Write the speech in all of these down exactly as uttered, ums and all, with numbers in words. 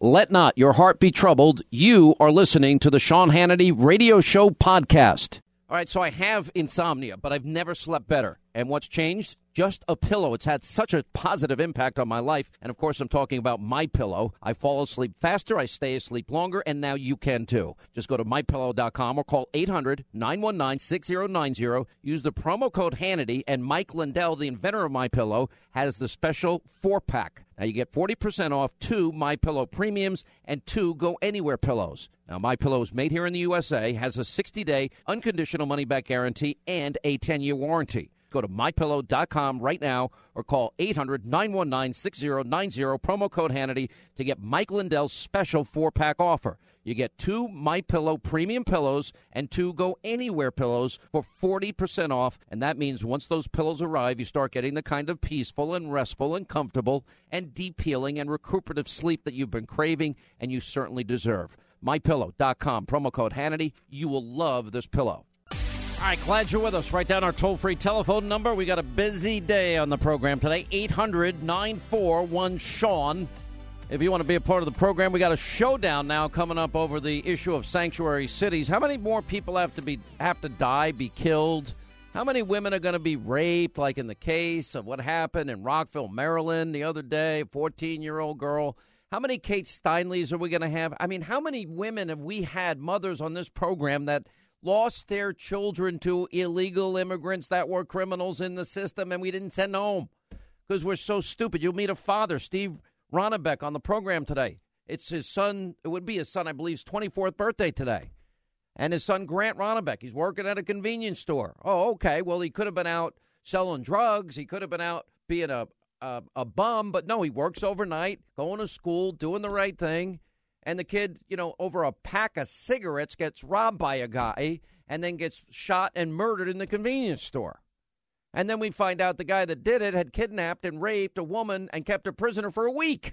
Let not your heart be troubled. You are listening to the Sean Hannity Radio Show podcast. All right, so I have insomnia, but I've never slept better. And what's changed? Just a pillow. It's had such a positive impact on my life. And, of course, I'm talking about MyPillow. I fall asleep faster, I stay asleep longer, and now you can, too. Just go to my pillow dot com or call eight hundred, nine one nine, six zero nine zero. Use the promo code Hannity, and Mike Lindell, the inventor of MyPillow, has the special four-pack. Now, you get forty percent off two MyPillow Premiums and two Go Anywhere pillows. Now, MyPillow is made here in the U S A, has a sixty-day unconditional money-back guarantee, and a ten-year warranty. Go to my pillow dot com right now or call eight hundred, nine one nine, six zero nine zero, promo code Hannity, to get Mike Lindell's special four-pack offer. You get two MyPillow premium pillows and two Go Anywhere pillows for forty percent off, and that means once those pillows arrive, you start getting the kind of peaceful and restful and comfortable and deep-healing and recuperative sleep that you've been craving and you certainly deserve. my pillow dot com, promo code Hannity. You will love this pillow. All right, glad you're with us. Write down our toll-free telephone number. We got a busy day on the program today, eight hundred, nine four one, Sean. If you want to be a part of the program, we got a showdown now coming up over the issue of sanctuary cities. How many more people have to be have to die, be killed? How many women are going to be raped, like in the case of what happened in Rockville, Maryland the other day, fourteen-year-old girl? How many Kate Steinleys are we going to have? I mean, how many women have we had, mothers on this program, that lost their children to illegal immigrants that were criminals in the system, and we didn't send home because we're so stupid? You'll meet a father, Steve Ronnebeck, on the program today. It's his son. It would be his son, I believe, twenty-fourth birthday today. And his son, Grant Ronnebeck, he's working at a convenience store. Oh, okay. Well, he could have been out selling drugs. He could have been out being a, a, a bum. But no, he works overnight, going to school, doing the right thing. And the kid, you know, over a pack of cigarettes gets robbed by a guy and then gets shot and murdered in the convenience store. And then we find out the guy that did it had kidnapped and raped a woman and kept her prisoner for a week.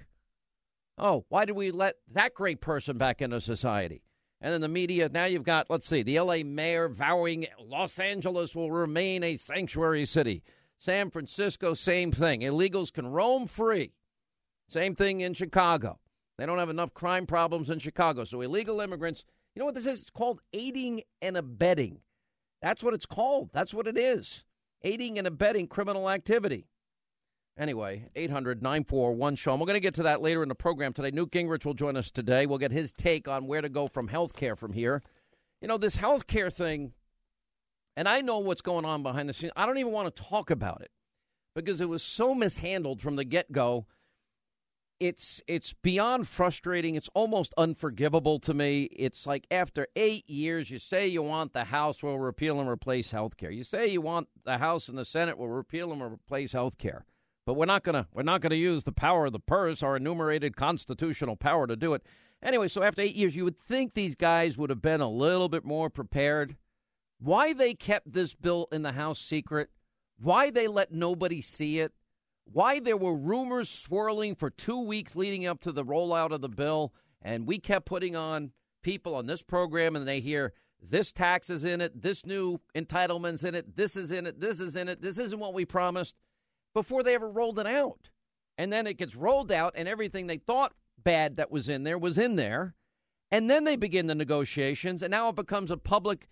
Oh, why did we let that great person back into society? And then the media, now you've got, let's see, the L A mayor vowing Los Angeles will remain a sanctuary city. San Francisco, same thing. Illegals can roam free. Same thing in Chicago. They don't have enough crime problems in Chicago. So illegal immigrants, you know what this is? It's called aiding and abetting. That's what it's called. That's what it is. Aiding and abetting criminal activity. Anyway, eight hundred, nine four one, Sean. We're going to get to that later in the program today. Newt Gingrich will join us today. We'll get his take on where to go from health care from here. You know, this health care thing, and I know what's going on behind the scenes. I don't even want to talk about it because it was so mishandled from the get-go. It's it's beyond frustrating. It's almost unforgivable to me. It's like after eight years, you say you want the House will repeal and replace health care. You say you want the House and the Senate will repeal and replace health care. But we're not gonna we're not gonna use the power of the purse, our enumerated constitutional power, to do it. Anyway, so after eight years, you would think these guys would have been a little bit more prepared. Why they kept this bill in the House secret? Why they let nobody see it? Why there were rumors swirling for two weeks leading up to the rollout of the bill, and we kept putting on people on this program, and they hear this tax is in it, this new entitlement's in it, this is in it, this is in it, this isn't what we promised, before they ever rolled it out. And then it gets rolled out, and everything they thought bad that was in there was in there, and then they begin the negotiations, and now it becomes a public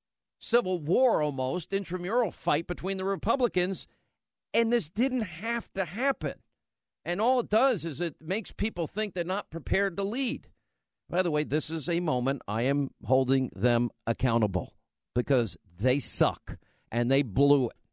civil war almost, intramural fight between the Republicans. And this didn't have to happen. And all it does is it makes people think they're not prepared to lead. By the way, this is a moment I am holding them accountable because they suck and they blew it.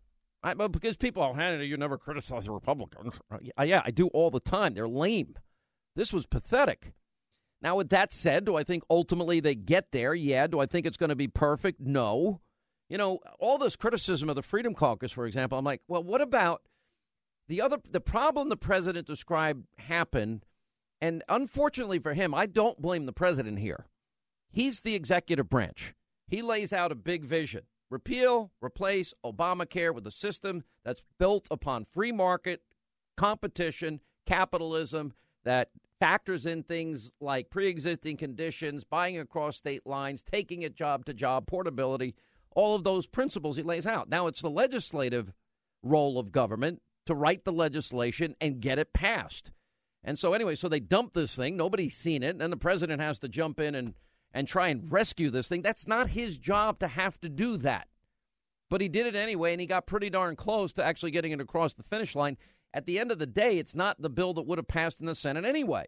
I, but because people, oh, Hannity, you never criticize the Republicans. Uh, yeah, I do all the time. They're lame. This was pathetic. Now, with that said, do I think ultimately they get there? Yeah. Do I think it's going to be perfect? No. You know, all this criticism of the Freedom Caucus, for example, I'm like, well, what about the other, the problem the president described happened, and unfortunately for him, I don't blame the president here. He's the executive branch. He lays out a big vision. Repeal, replace Obamacare with a system that's built upon free market, competition, capitalism, that factors in things like pre-existing conditions, buying across state lines, taking it job to job, portability. All of those principles he lays out. Now, it's the legislative role of government to write the legislation and get it passed. And so anyway, so they dump this thing. Nobody's seen it. And then the president has to jump in and, and try and rescue this thing. That's not his job to have to do that. But he did it anyway, and he got pretty darn close to actually getting it across the finish line. At the end of the day, it's not the bill that would have passed in the Senate anyway.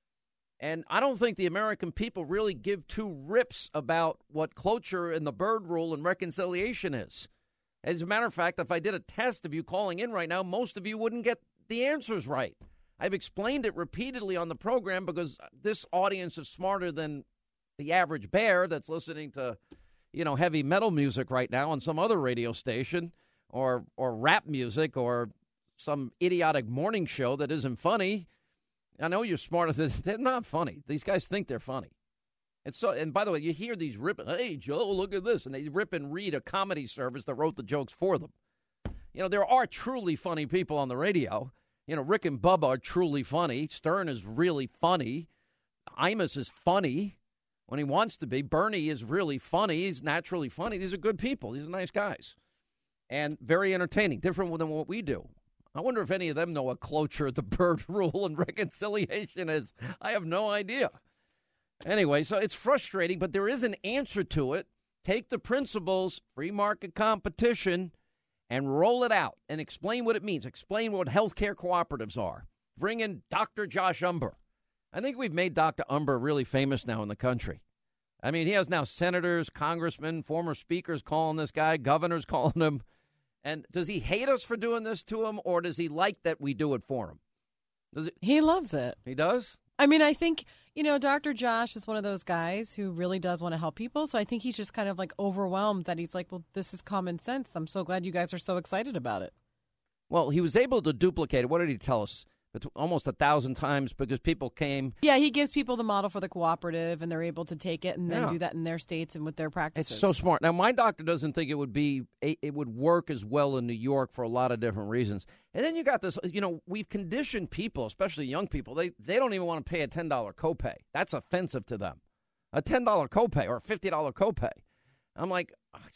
And I don't think the American people really give two rips about what cloture and the Byrd rule and reconciliation is. As a matter of fact, if I did a test of you calling in right now, most of you wouldn't get the answers right. I've explained it repeatedly on the program because this audience is smarter than the average bear that's listening to, you know, heavy metal music right now on some other radio station or or rap music or some idiotic morning show that isn't funny. I know you're smarter than they're not funny. These guys think they're funny. And so, and by the way, you hear these ripping, hey, Joe, look at this. And they rip and read a comedy service that wrote the jokes for them. You know, there are truly funny people on the radio. You know, Rick and Bubba are truly funny. Stern is really funny. Imus is funny when he wants to be. Bernie is really funny. He's naturally funny. These are good people. These are nice guys. And very entertaining, different than what we do. I wonder if any of them know what cloture, the Byrd rule, and reconciliation is. I have no idea. Anyway, so it's frustrating, but there is an answer to it. Take the principles, free market competition, and roll it out and explain what it means. Explain what healthcare cooperatives are. Bring in Doctor Josh Umber. I think we've made Doctor Umber really famous now in the country. I mean, he has now senators, congressmen, former speakers calling this guy, governors calling him. And does he hate us for doing this to him, or does he like that we do it for him? Does it? He loves it. He does? I mean, I think, you know, Doctor Josh is one of those guys who really does want to help people. So I think he's just kind of like overwhelmed that he's like, well, this is common sense. I'm so glad you guys are so excited about it. Well, he was able to duplicate it. What did he tell us? Almost a thousand times because people came. Yeah, he gives people the model for the cooperative, and they're able to take it and then Yeah. do that in their states and with their practices. It's so smart. Now, my doctor doesn't think it would be it would work as well in New York for a lot of different reasons. And then you got this, you know, we've conditioned people, especially young people. They they don't even want to pay a ten dollar copay. That's offensive to them. A ten dollar copay or a fifty dollar copay. I'm like,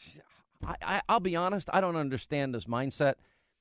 I, I, I'll be honest, I don't understand this mindset.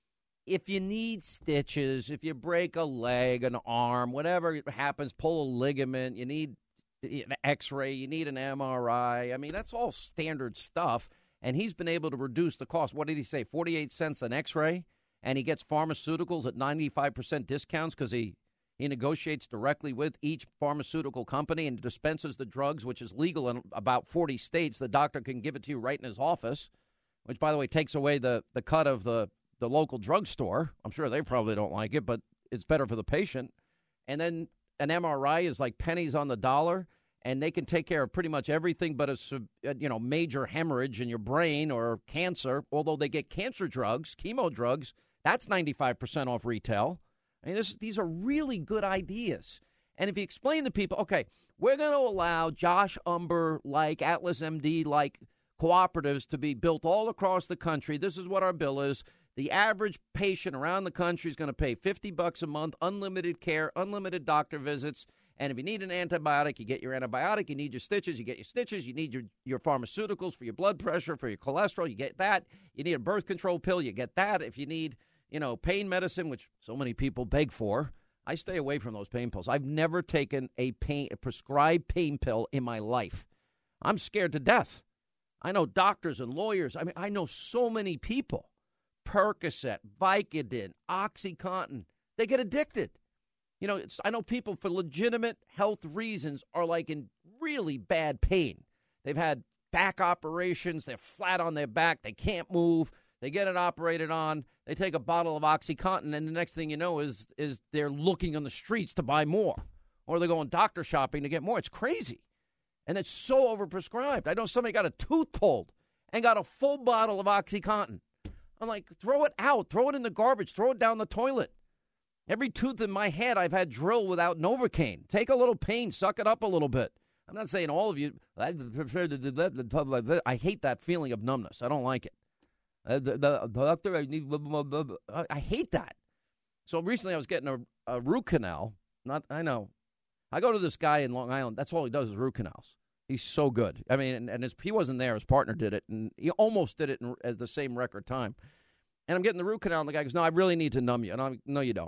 If you need stitches, if you break a leg, an arm, whatever happens, pull a ligament, you need an X-ray, you need an M R I. I mean, that's all standard stuff. And he's been able to reduce the cost. What did he say? forty-eight cents an X-ray? And he gets pharmaceuticals at ninety-five percent discounts because he, he negotiates directly with each pharmaceutical company and dispenses the drugs, which is legal in about forty states. The doctor can give it to you right in his office, which, by the way, takes away the, the cut of the the local drugstore. I'm sure they probably don't like it, but it's better for the patient. And then an M R I is like pennies on the dollar, and they can take care of pretty much everything but a you know major hemorrhage in your brain or cancer, although they get cancer drugs, chemo drugs. That's ninety-five percent off retail. I mean, this, these are really good ideas. And if you explain to people, okay, we're going to allow Josh Umber, like Atlas M D, like cooperatives to be built all across the country. This is what our bill is. The average patient around the country is going to pay fifty bucks a month, unlimited care, unlimited doctor visits. And if you need an antibiotic, you get your antibiotic. You need your stitches, you get your stitches. You need your, your pharmaceuticals for your blood pressure, for your cholesterol, you get that. You need a birth control pill, you get that. If you need, you know, pain medicine, which so many people beg for, I stay away from those pain pills. I've never taken a pain a prescribed pain pill in my life. I'm scared to death. I know doctors and lawyers. I mean, I know so many people. Percocet, Vicodin, OxyContin, they get addicted. You know, it's, I know people for legitimate health reasons are like in really bad pain. They've had back operations. They're flat on their back. They can't move. They get it operated on. They take a bottle of OxyContin, and the next thing you know is is they're looking on the streets to buy more, or they're going doctor shopping to get more. It's crazy, and it's so overprescribed. I know somebody got a tooth pulled and got a full bottle of OxyContin. I'm like, throw it out. Throw it in the garbage. Throw it down the toilet. Every tooth in my head I've had drilled without Novocaine. Take a little pain. Suck it up a little bit. I'm not saying all of you. I prefer to do that. I hate that feeling of numbness. I don't like it. Uh, the, the doctor, I need. Blah, blah, blah, blah. I hate that. So recently I was getting a, a root canal. Not, I know. I go to this guy in Long Island. That's all he does is root canals. He's so good. I mean, and, and his, he wasn't there. His partner did it, and he almost did it in, as the same record time. And I'm getting the root canal, and the guy goes, no, I really need to numb you. And I'm like, no, you don't.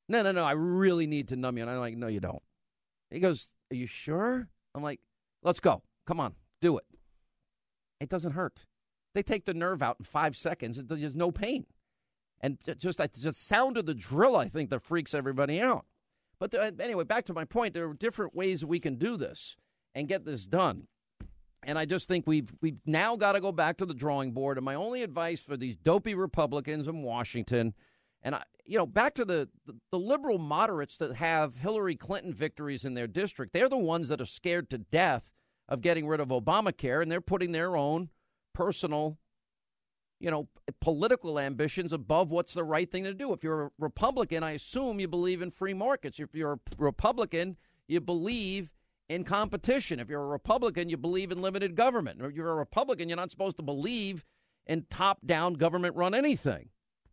No, no, no, I really need to numb you. And I'm like, no, you don't. He goes, are you sure? I'm like, let's go. Come on, do it. It doesn't hurt. They take the nerve out in five seconds. There's no pain. And just the sound of the drill, I think, that freaks everybody out. But the, anyway, back to my point, there are different ways that we can do this and get this done. And I just think we've we've now got to go back to the drawing board. And my only advice for these dopey Republicans in Washington, and, I, you know, back to the, the, the liberal moderates that have Hillary Clinton victories in their district, they're the ones that are scared to death of getting rid of Obamacare, and they're putting their own personal, you know, political ambitions above what's the right thing to do. If you're a Republican, I assume you believe in free markets. If you're a Republican, you believe in competition. If you're a Republican, you believe in limited government. If you're a Republican, you're not supposed to believe in top-down government-run anything.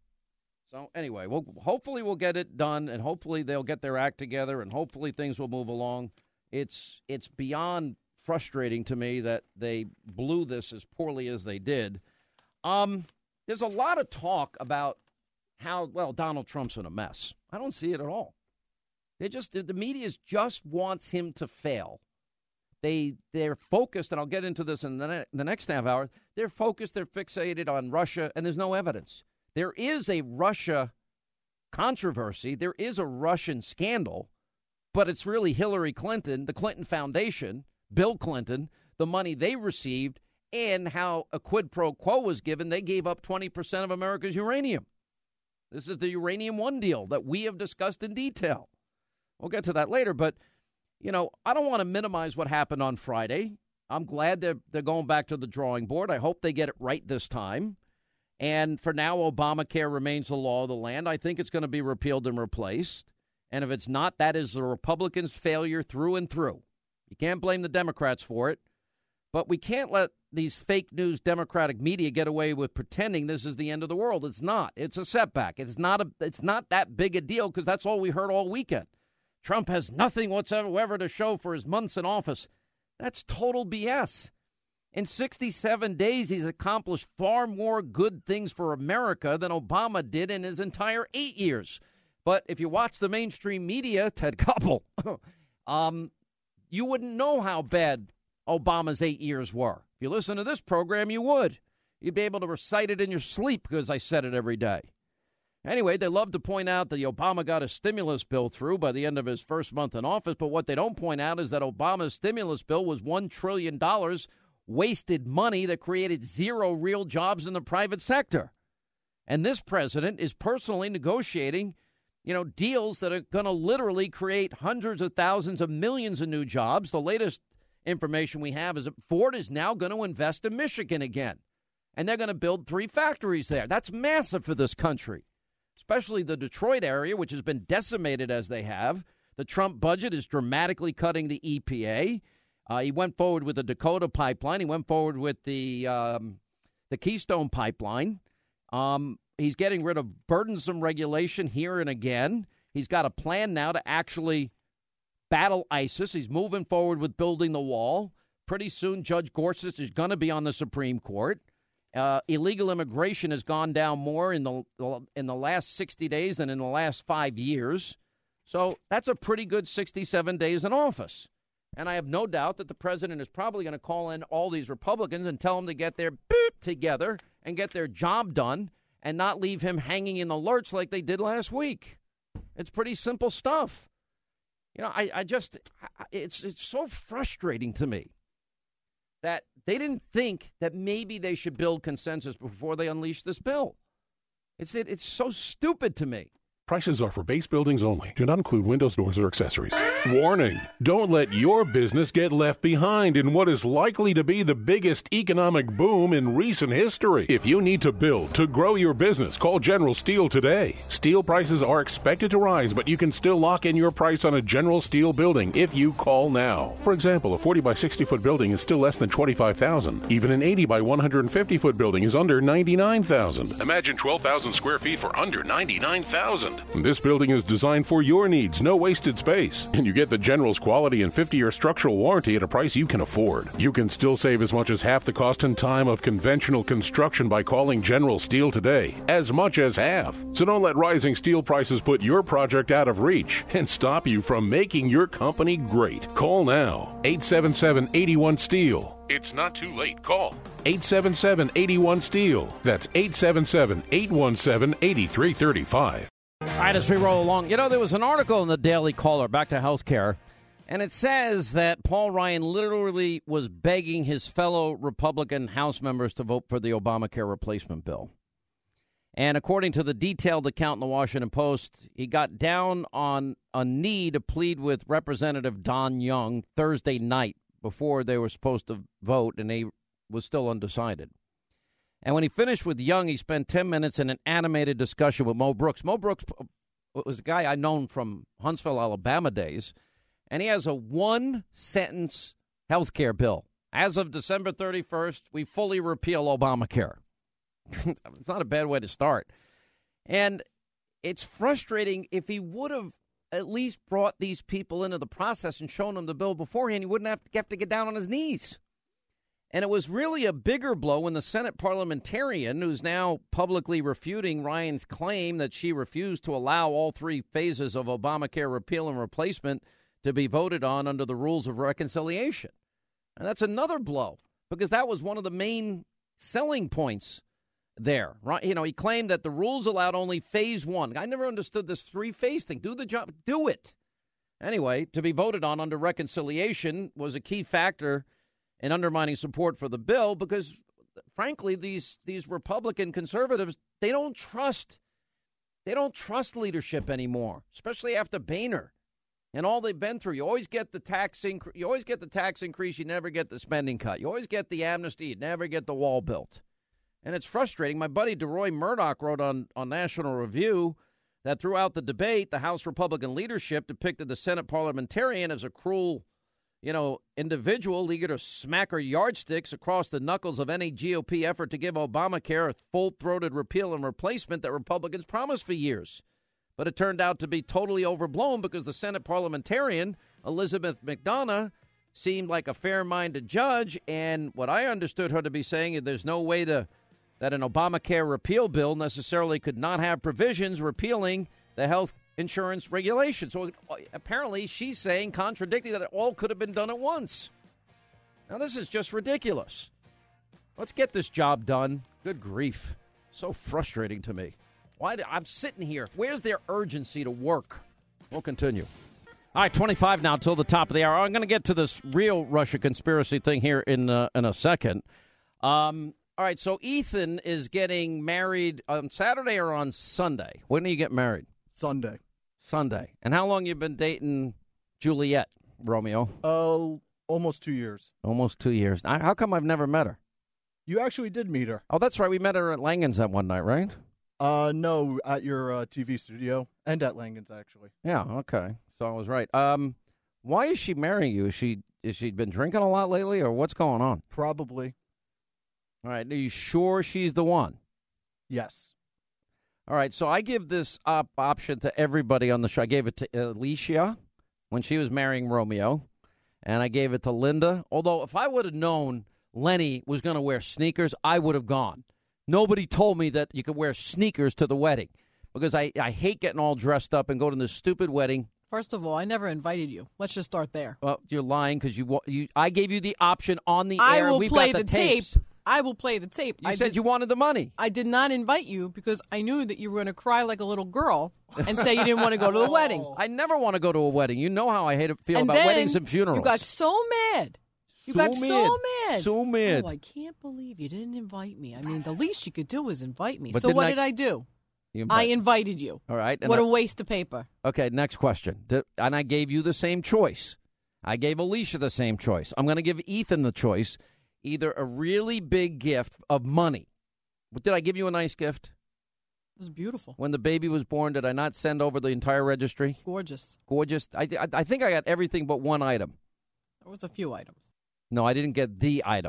So anyway, we'll, hopefully we'll get it done, and hopefully they'll get their act together, and hopefully things will move along. It's it's beyond frustrating to me that they blew this as poorly as they did. Um, there's a lot of talk about how, well, Donald Trump's in a mess. I don't see it at all. They just, the media just wants him to fail. They, they're focused, and I'll get into this in the, ne- the next half hour, they're focused, they're fixated on Russia, and there's no evidence. There is a Russia controversy. There is a Russian scandal, but it's really Hillary Clinton, the Clinton Foundation, Bill Clinton, the money they received, and how a quid pro quo was given. They gave up twenty percent of America's uranium. This is the Uranium One deal that we have discussed in detail. We'll get to that later, but, you know, I don't want to minimize what happened on Friday. I'm glad they're, they're going back to the drawing board. I hope they get it right this time. And for now, Obamacare remains the law of the land. I think it's going to be repealed and replaced. And if it's not, that is the Republicans' failure through and through. You can't blame the Democrats for it. But we can't let these fake news Democratic media get away with pretending this is the end of the world. It's not. It's a setback. It's not a. It's not that big a deal because that's all we heard all weekend. Trump has nothing whatsoever to show for his months in office. That's total B S. In sixty-seven days, he's accomplished far more good things for America than Obama did in his entire eight years. But if you watch the mainstream media, Ted Koppel, um, you wouldn't know how bad Obama's eight years were. If you listen to this program, you would. You'd be able to recite it in your sleep because I said it every day. Anyway, they love to point out that Obama got a stimulus bill through by the end of his first month in office, but what they don't point out is that Obama's stimulus bill was one trillion dollars wasted money that created zero real jobs in the private sector. And this president is personally negotiating, you know, deals that are going to literally create hundreds of thousands of millions of new jobs. The latest information we have is that Ford is now going to invest in Michigan again, and they're going to build three factories there. That's massive for this country, especially the Detroit area, which has been decimated as they have. The Trump budget is dramatically cutting the E P A. Uh, he went forward with the Dakota pipeline. He went forward with the um, the Keystone pipeline. Um, he's getting rid of burdensome regulation here and again. He's got a plan now to actually battle ISIS. He's moving forward with building the wall. Pretty soon, Judge Gorsuch is going to be on the Supreme Court. Uh, illegal immigration has gone down more in the in the last sixty days than in the last five years. So that's a pretty good sixty-seven days in office. And I have no doubt that the president is probably going to call in all these Republicans and tell them to get their beep together and get their job done and not leave him hanging in the lurch like they did last week. It's pretty simple stuff. You know, I, I just, it's it's so frustrating to me that they didn't think that maybe they should build consensus before they unleash this bill. It's it, it's so stupid to me. Prices are for base buildings only. Do not include windows, doors, or accessories. Warning! Don't let your business get left behind in what is likely to be the biggest economic boom in recent history. If you need to build to grow your business, call General Steel today. Steel prices are expected to rise, but you can still lock in your price on a General Steel building if you call now. For example, a forty by sixty foot building is still less than twenty-five thousand dollars. Even an eighty by one hundred fifty foot building is under ninety-nine thousand dollars. Imagine twelve thousand square feet for under ninety-nine thousand dollars. land. This building is designed for your needs, no wasted space. And you get the General's quality and fifty-year structural warranty at a price you can afford. You can still save as much as half the cost and time of conventional construction by calling General Steel today. As much as half. So don't let rising steel prices put your project out of reach and stop you from making your company great. Call now. eight seven seven, eight one, STEEL. It's not too late. Call eight seven seven, eight one, STEEL. That's eight seven seven, eight one seven, eight three three five. All right, as we roll along, you know, there was an article in the Daily Caller, back to healthcare, and it says that Paul Ryan literally was begging his fellow Republican House members to vote for the Obamacare replacement bill. And according to the detailed account in the Washington Post, he got down on a knee to plead with Representative Don Young Thursday night before they were supposed to vote, and he was still undecided. And when he finished with Young, he spent ten minutes in an animated discussion with Mo Brooks. Mo Brooks was a guy I'd known from Huntsville, Alabama days, and he has a one-sentence health care bill. As of December thirty-first, we fully repeal Obamacare. It's not a bad way to start. And it's frustrating. If he would have at least brought these people into the process and shown them the bill beforehand, he wouldn't have to, have to get down on his knees. And it was really a bigger blow when the Senate parliamentarian, who's now publicly refuting Ryan's claim that she refused to allow all three phases of Obamacare repeal and replacement to be voted on under the rules of reconciliation. And that's another blow, because that was one of the main selling points there. Right? You know, he claimed that the rules allowed only phase one. I never understood this three-phase thing. Do the job. Do it. Anyway, to be voted on under reconciliation was a key factor in undermining support for the bill because, frankly, these these Republican conservatives, they don't trust they don't trust leadership anymore, especially after Boehner and all they've been through. You always get the tax incre- you always get the tax increase, you never get the spending cut. You always get the amnesty, you never get the wall built. And it's frustrating. My buddy DeRoy Murdoch wrote on, on National Review that throughout the debate, the House Republican leadership depicted the Senate parliamentarian as a cruel, you know, individual eager to smack her yardsticks across the knuckles of any G O P effort to give Obamacare a full-throated repeal and replacement that Republicans promised for years. But it turned out to be totally overblown because the Senate parliamentarian, Elizabeth McDonough, seemed like a fair-minded judge. And what I understood her to be saying is there's no way to that an Obamacare repeal bill necessarily could not have provisions repealing the health insurance regulation. So apparently she's saying, contradicting, that it all could have been done at once. Now, this is just ridiculous. Let's get this job done. Good grief. So frustrating to me. Why? Do, I'm sitting here. Where's their urgency to work? We'll continue. All right, twenty-five now till the top of the hour. I'm going to get to this real Russia conspiracy thing here in uh, in a second. Um, all right, so Ethan is getting married on Saturday or on Sunday? When do you get married? Sunday. Sunday. And how long you been dating Juliet, Romeo? Oh, uh, almost two years. Almost two years. I, how come I've never met her? You actually did meet her. Oh, that's right. We met her at Langen's that one night, right? Uh, no, at your uh, T V studio and at Langen's, actually. Yeah, okay. So I was right. Um, why is she marrying you? Is she is she been drinking a lot lately, or what's going on? Probably. All right. Are you sure she's the one? Yes. All right. So I give this op- option to everybody on the show. I gave it to Alicia when she was marrying Romeo, and I gave it to Linda. Although if I would have known Lenny was going to wear sneakers, I would have gone. Nobody told me that you could wear sneakers to the wedding because I, I hate getting all dressed up and go to this stupid wedding. First of all, I never invited you. Let's just start there. Well, you're lying because you, you. I gave you the option on the I air. will We've play got the, the tapes. tape. I will play the tape. You I said did, you wanted the money. I did not invite you because I knew that you were going to cry like a little girl and say you didn't want to go to the wedding. I never want to go to a wedding. You know how I hate to feel and about then weddings and funerals. You got so mad. You so got mad. so mad. So mad. Oh, I can't believe you didn't invite me. I mean, the least you could do was invite me. But so what I, did I do? You I invite. invited you. All right. What I, a waste of paper. Okay, next question. Did, and I gave you the same choice. I gave Alicia the same choice. I'm going to give Ethan the choice. Either a really big gift of money. Did I give you a nice gift? It was beautiful. When the baby was born, did I not send over the entire registry? Gorgeous. Gorgeous. I, I, I think I got everything but one item. There was a few items. No, I didn't get the item.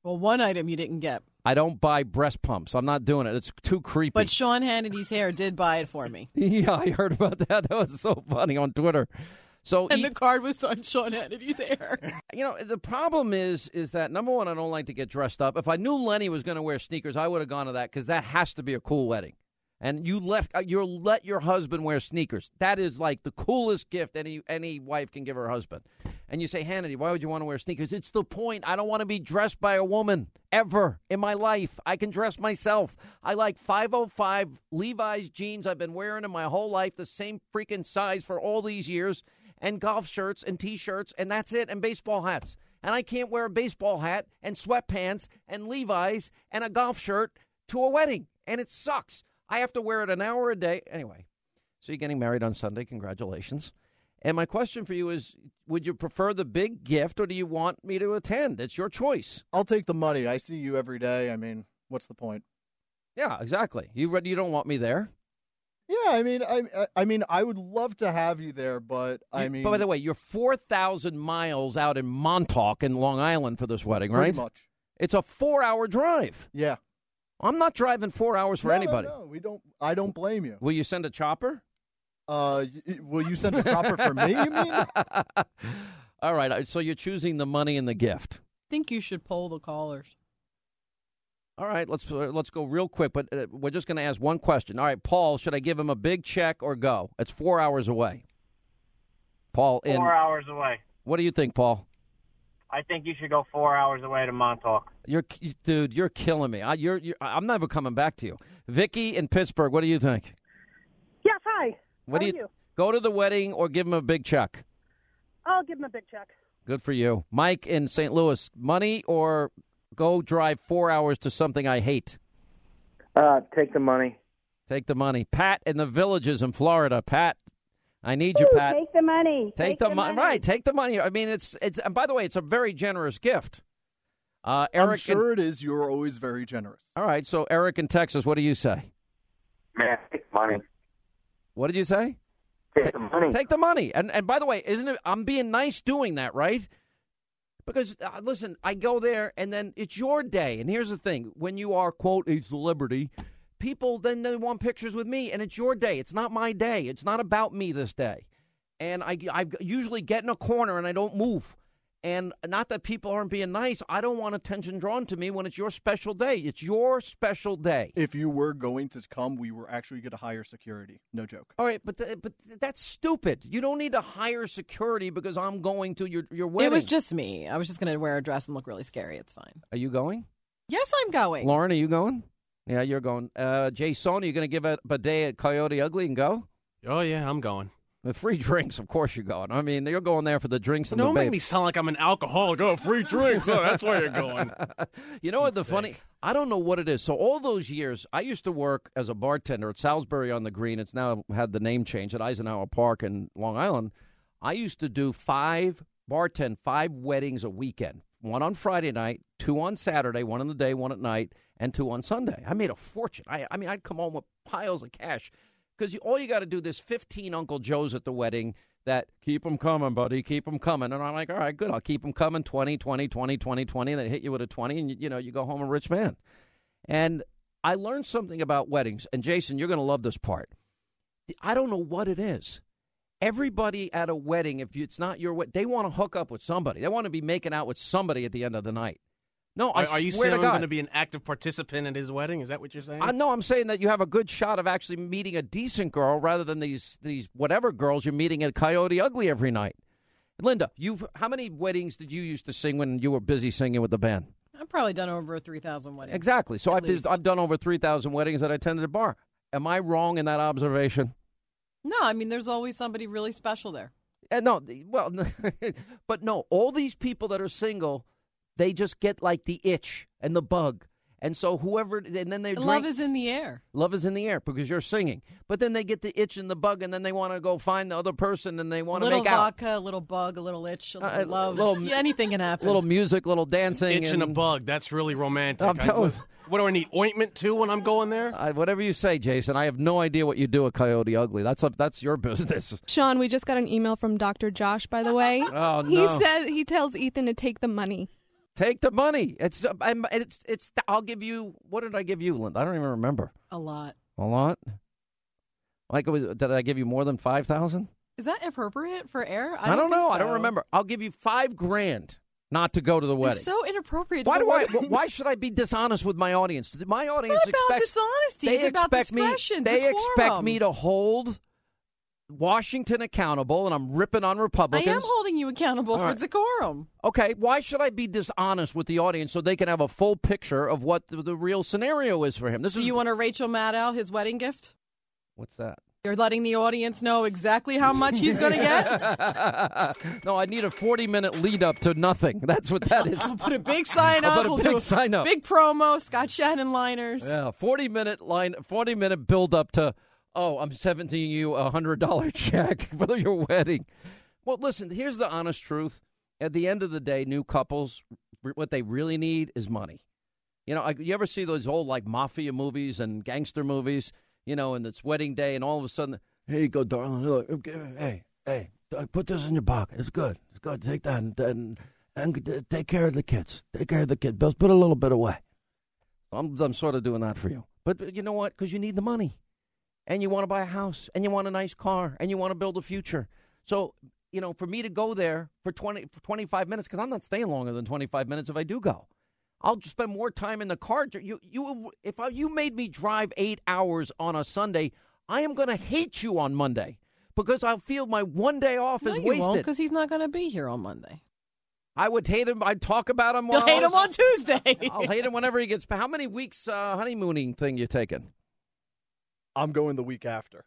Well, one item you didn't get. I don't buy breast pumps. I'm not doing it. It's too creepy. But Sean Hannity's hair did buy it for me. Yeah, I heard about that. That was so funny on Twitter. So and eat, the card was on Sean Hannity's hair. You know, the problem is, is that, number one, I don't like to get dressed up. If I knew Lenny was going to wear sneakers, I would have gone to that because that has to be a cool wedding. And you left, you let your husband wear sneakers. That is like the coolest gift any any wife can give her husband. And you say, Hannity, why would you want to wear sneakers? It's the point. I don't want to be dressed by a woman ever in my life. I can dress myself. I like five oh five Levi's jeans. I've been wearing them my whole life, the same freaking size for all these years, and golf shirts and T-shirts, and that's it, and baseball hats. And I can't wear a baseball hat and sweatpants and Levi's and a golf shirt to a wedding, and it sucks. I have to wear it an hour a day. Anyway, so you're getting married on Sunday. Congratulations. And my question for you is, would you prefer the big gift or do you want me to attend? It's your choice. I'll take the money. I see you every day. I mean, what's the point? Yeah, exactly. You you don't want me there? Yeah, I mean, I I mean, I would love to have you there, but I you, mean... But by the way, you're four thousand miles out in Montauk in Long Island for this wedding, right? Pretty much. It's a four-hour drive. Yeah. I'm not driving four hours for no, anybody. No, no, we don't. I don't blame you. Will you send a chopper? Uh, y- will you send a chopper for me, you mean? All right, so you're choosing the money and the gift. I think you should poll the callers. All right, let's uh, let's go real quick, but uh, we're just going to ask one question. All right, Paul, should I give him a big check or go? It's four hours away. Paul, in, Four hours away. What do you think, Paul? I think you should go four hours away to Montauk. You're, dude, you're killing me. I, you're, you're, I'm never coming back to you. Vicky in Pittsburgh, what do you think? Yes, hi. What How do are you? Go to the wedding or give him a big check? I'll give him a big check. Good for you. Mike in Saint Louis, money or go drive four hours to something I hate? Uh, take the money. Take the money. Pat in the Villages in Florida. Pat, I need you, Ooh, Pat. Take the money. Take, take the, the money. money. Right, take the money. I mean, it's it's. And by the way, it's a very generous gift. Uh, Eric, I'm sure in, it is. You're always very generous. All right, so Eric in Texas, what do you say? Man, take the money. What did you say? Take the money. Take the money. And and by the way, isn't it? I'm being nice doing that, right? Because uh, listen, I go there, and then it's your day. And here's the thing: when you are quote a celebrity, people then they want pictures with me, and it's your day. It's not my day. It's not about me this day. And I, I usually get in a corner and I don't move. And not that people aren't being nice. I don't want attention drawn to me when it's your special day. It's your special day. If you were going to come, we were actually going to hire security. No joke. All right, but th- but that's stupid. You don't need to hire security because I'm going to your, your wedding. It was just me. I was just going to wear a dress and look really scary. It's fine. Are you going? Yes, I'm going. Lauren, are you going? Yeah, you're going. Uh, Jay Sony, you going to give a, a day at Coyote Ugly and go? Oh, yeah, I'm going. With free drinks, of course you're going. I mean, you're going there for the drinks and Don't the make me babes. sound like I'm an alcoholic. Oh, free drinks. Oh, that's where you're going. You know what the funny, I don't know what it is. So all those years, I used to work as a bartender at Salisbury on the Green. It's now had the name change at Eisenhower Park in Long Island. I used to do five, bartend five weddings a weekend. One on Friday night, two on Saturday, one in the day, one at night, and two on Sunday. I made a fortune. I, I mean, I'd come home with piles of cash. Because all you got to do, there's fifteen Uncle Joes at the wedding that keep them coming, buddy, keep them coming. And I'm like, all right, good, I'll keep them coming, twenty, twenty, twenty, twenty, twenty. And they hit you with a twenty, and, you, you know, you go home a rich man. And I learned something about weddings. And, Jason, you're going to love this part. I don't know what it is. Everybody at a wedding, if it's not your wedding, they want to hook up with somebody. They want to be making out with somebody at the end of the night. No, I Are, are you swear saying to I'm God. going to be an active participant at his wedding? Is that what you're saying? Uh, no, I'm saying that you have a good shot of actually meeting a decent girl rather than these these whatever girls you're meeting at Coyote Ugly every night. Linda, you've how many weddings did you used to sing when you were busy singing with the band? I've probably done over three thousand weddings. Exactly. So At I've did, least. I've done over three thousand weddings that I attended a bar. Am I wrong in that observation? No, I mean, there's always somebody really special there. Uh, no, the- well, but no, all these people that are single, they just get like the itch and the bug. And so whoever, and then they drink. Love is in the air. Love is in the air because you're singing. But then they get the itch and the bug, and then they want to go find the other person, and they A want to little make out. vodka, a little bug, a little itch, a Uh, little a love. little- Yeah, anything can happen. Little music, little dancing. Itch and a and bug. That's really romantic. I'm I- telling what, you. what do I need? Ointment, too, when I'm going there? Uh, whatever you say, Jason. I have no idea what you do at Coyote Ugly. That's up. That's your business. Sean, we just got an email from Doctor Josh, by the way. Oh, He no. says he tells Ethan to take the money. Take the money. It's I'm, it's it's. I'll give you. What did I give you, Linda? I don't even remember. A lot. A lot. Like, it was, did I give you more than five thousand? Is that appropriate for air? I, I don't, don't know. So. I don't remember. I'll give you five grand not to go to the wedding. It's so inappropriate. Why do I? Why should I be dishonest with my audience? My audience it's not about expects dishonesty. They it's expect about discretion, me. They decorum. expect me to hold Washington accountable, and I'm ripping on Republicans. I am holding you accountable All for right. decorum. Okay, why should I be dishonest with the audience so they can have a full picture of what the, the real scenario is for him? This Do is you want to Rachel Maddow his wedding gift? What's that? You're letting the audience know exactly how much he's going to get? No, I need a forty-minute lead up to nothing. That's what that is. I'll put a big sign I'll up. put a we'll big do sign up. Big promo, Scott Shannon liners. Yeah, forty-minute line, forty-minute build up to, oh, I'm sending you a one hundred dollars check for your wedding. Well, listen, here's the honest truth. At the end of the day, new couples, what they really need is money. You know, you ever see those old, like, mafia movies and gangster movies? You know, and it's wedding day, and all of a sudden, here you go, darling. Look, hey, hey, put this in your pocket. It's good. It's good. Take that and, and, and take care of the kids. Take care of the kids. Bills, put a little bit away. I'm, I'm sort of doing that for you. But you know what? Because you need the money. And you want to buy a house. And you want a nice car. And you want to build a future. So, you know, for me to go there for twenty, for twenty-five minutes, because I'm not staying longer than twenty-five minutes if I do go. I'll just spend more time in the car. You, you, if I, you made me drive eight hours on a Sunday, I am going to hate you on Monday because I'll feel my one day off no, is you wasted. won't, because he's not going to be here on Monday. I would hate him. I'd talk about him. You'll hate him on Tuesday. I'll hate him whenever he gets. How many weeks uh, honeymooning thing you taking? I'm going the week after.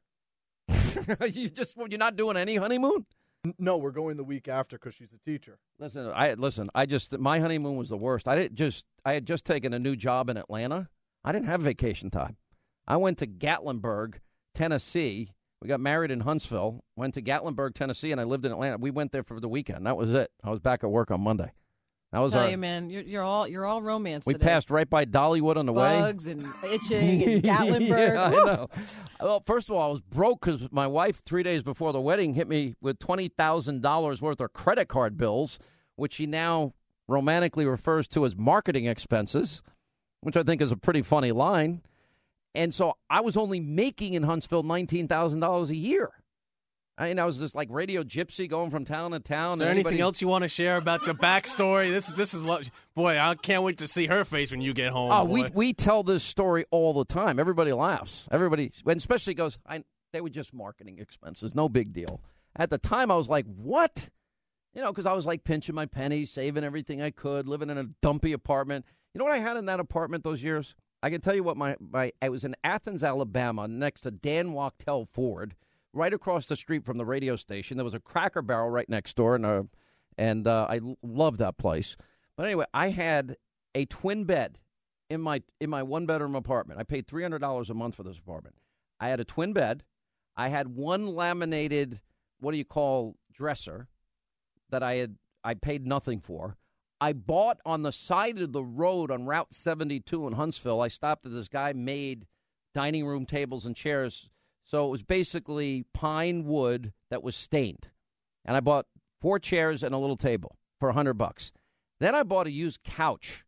you just you're not doing any honeymoon? No, we're going the week after because she's a teacher. Listen, I listen. I just my honeymoon was the worst. I didn't just. I had just taken a new job in Atlanta. I didn't have vacation time. I went to Gatlinburg, Tennessee. We got married in Huntsville. Went to Gatlinburg, Tennessee, and I lived in Atlanta. We went there for the weekend. That was it. I was back at work on Monday. That was Tell our. you, man, you're, you're all you're all romance. We today. passed right by Dollywood on the way. Bugs and itching and Gatlinburg. Yeah, I know. Well, first of all, I was broke because my wife, three days before the wedding, hit me with twenty thousand dollars worth of credit card bills, which she now romantically refers to as marketing expenses, which I think is a pretty funny line. And so I was only making in Huntsville nineteen thousand dollars a year. I mean, I was just like radio gypsy going from town to town. Is there Anybody... anything else you want to share about the backstory? This is this is lo- boy, I can't wait to see her face when you get home. Oh, boy. we we tell this story all the time. Everybody laughs. Everybody, and especially goes, I, they were just marketing expenses. No big deal. At the time, I was like, what? You know, because I was like pinching my pennies, saving everything I could, living in a dumpy apartment. You know what I had in that apartment those years? I can tell you what my, my I was in Athens, Alabama, next to Dan Wachtel Ford, right across the street from the radio station. There was a Cracker Barrel right next door, and a, and uh, I loved that place. But anyway, I had a twin bed in my in my one bedroom apartment. I paid three hundred dollars a month for this apartment. I had a twin bed. I had one laminated, what do you call, dresser that I had I paid nothing for. I bought on the side of the road on Route seventy-two in Huntsville. I stopped at this guy made dining room tables and chairs. So it was basically pine wood that was stained. And I bought four chairs and a little table for a hundred bucks. Then I bought a used couch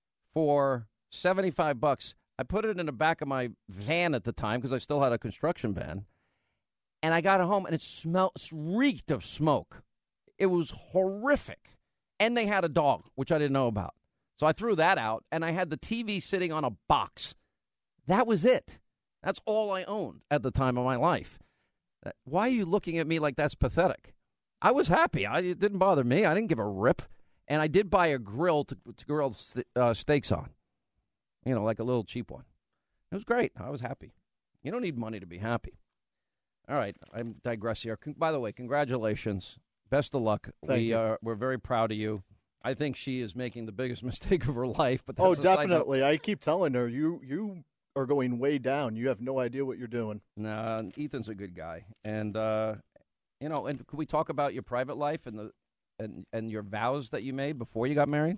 for seventy-five bucks. I put it in the back of my van at the time because I still had a construction van. And I got it home and it smelled, reeked of smoke. It was horrific. And they had a dog, which I didn't know about. So I threw that out, and I had the T V sitting on a box. That was it. That's all I owned at the time of my life. Why are you looking at me like that's pathetic? I was happy. I, it didn't bother me. I didn't give a rip. And I did buy a grill to, to grill uh, steaks on, you know, like a little cheap one. It was great. I was happy. You don't need money to be happy. All right, I digress here. Con- by the way, congratulations. Best of luck. Thank we you. are we're very proud of you. I think she is making the biggest mistake of her life. But that's Oh, a side note. definitely. I keep telling her, you you are going way down. You have no idea what you're doing. Nah, Ethan's a good guy, and uh, you know. And could we talk about your private life and the and and your vows that you made before you got married?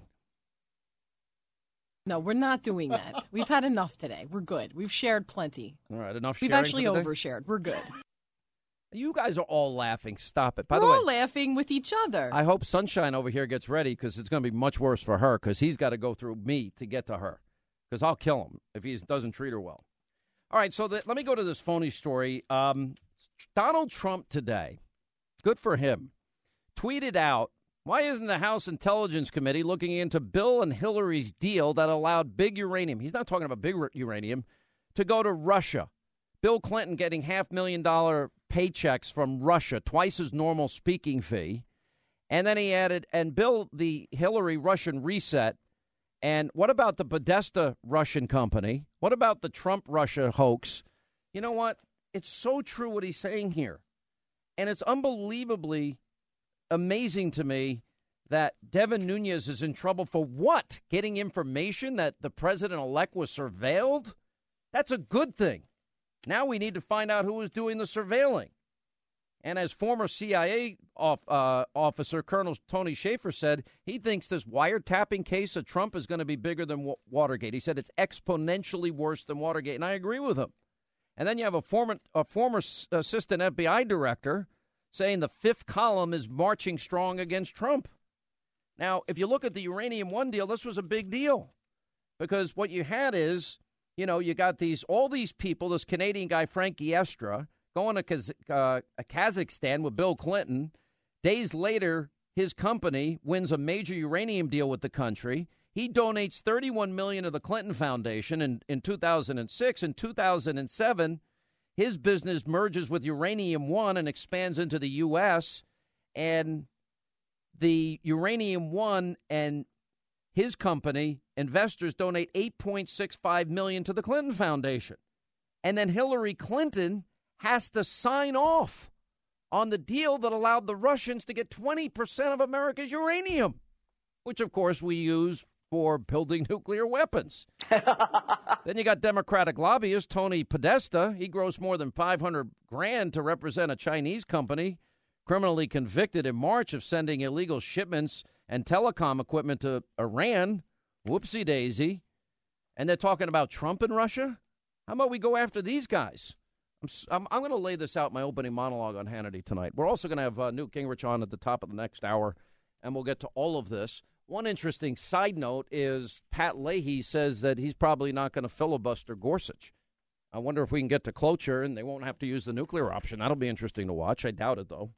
No, we're not doing that. We've had enough today. We're good. We've shared plenty. All right, enough. We've sharing actually for the day? overshared. We're good. You guys are all laughing. Stop it. By We're the way, all laughing with each other. I hope Sunshine over here gets ready because it's going to be much worse for her because he's got to go through me to get to her because I'll kill him if he doesn't treat her well. All right, so the, let me go to this phony story. Um, Donald Trump today, good for him, tweeted out, why isn't the House Intelligence Committee looking into Bill and Hillary's deal that allowed big uranium? He's not talking about big uranium, to go to Russia. Bill Clinton getting half million dollar paychecks from Russia, twice his normal speaking fee. And then he added, and Bill, the Hillary Russian reset. And what about the Podesta Russian company? What about the Trump Russia hoax? You know what? It's so true what he's saying here. And it's unbelievably amazing to me that Devin Nunes is in trouble for what? Getting information that the president-elect was surveilled? That's a good thing. Now we need to find out who was doing the surveilling. And as former C I A off, uh, officer Colonel Tony Shaffer said, he thinks this wiretapping case of Trump is going to be bigger than w- Watergate. He said it's exponentially worse than Watergate, and I agree with him. And then you have a former, a former assistant F B I director saying the fifth column is marching strong against Trump. Now, if you look at the Uranium One deal, this was a big deal because what you had is, you know, you got these all these people, this Canadian guy, Frankie Estra, going to Kaz- uh, Kazakhstan with Bill Clinton. Days later, his company wins a major uranium deal with the country. He donates thirty-one million dollars to the Clinton Foundation in, in two thousand six. In two thousand seven, his business merges with Uranium One and expands into the U S. And the Uranium One and his company investors donate eight point six five million dollars to the Clinton Foundation. And then Hillary Clinton has to sign off on the deal that allowed the Russians to get twenty percent of America's uranium, which, of course, we use for building nuclear weapons. Then you got Democratic lobbyist Tony Podesta. He grossed more than five hundred grand to represent a Chinese company criminally convicted in March of sending illegal shipments and telecom equipment to Iran. Whoopsie daisy. And they're talking about Trump in Russia. How about we go after these guys? I'm, I'm, I'm going to lay this out, my opening monologue on Hannity tonight. We're also going to have uh, Newt Gingrich on at the top of the next hour, and we'll get to all of this. One interesting side note is Pat Leahy says that he's probably not going to filibuster Gorsuch. I wonder if we can get to cloture and they won't have to use the nuclear option. That'll be interesting to watch. I doubt it, though.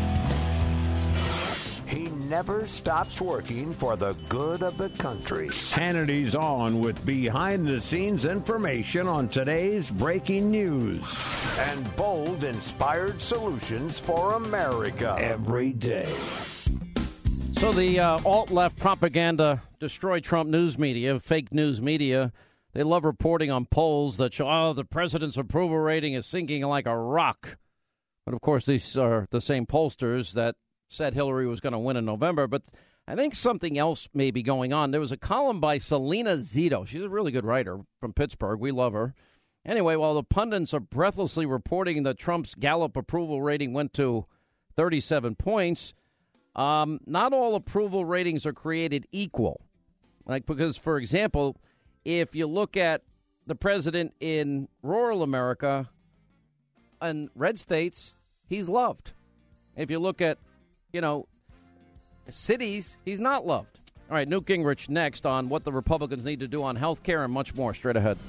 He never stops working for the good of the country. Hannity's on with behind-the-scenes information on today's breaking news. And bold, inspired solutions for America. Every day. So the uh, alt-left propaganda, destroy Trump news media, fake news media, they love reporting on polls that show, oh, the president's approval rating is sinking like a rock. But, of course, these are the same pollsters that said Hillary was going to win in November. But I think something else may be going on. There was a column by Selena Zito. She's a really good writer from Pittsburgh. We love her. Anyway, while the pundits are breathlessly reporting that Trump's Gallup approval rating went to thirty-seven points, um, not all approval ratings are created equal. Like, because, for example, if you look at the president in rural America and red states, he's loved. If you look at, you know, cities, he's not loved. All right, Newt Gingrich next on what the Republicans need to do on health care and much more. Straight ahead.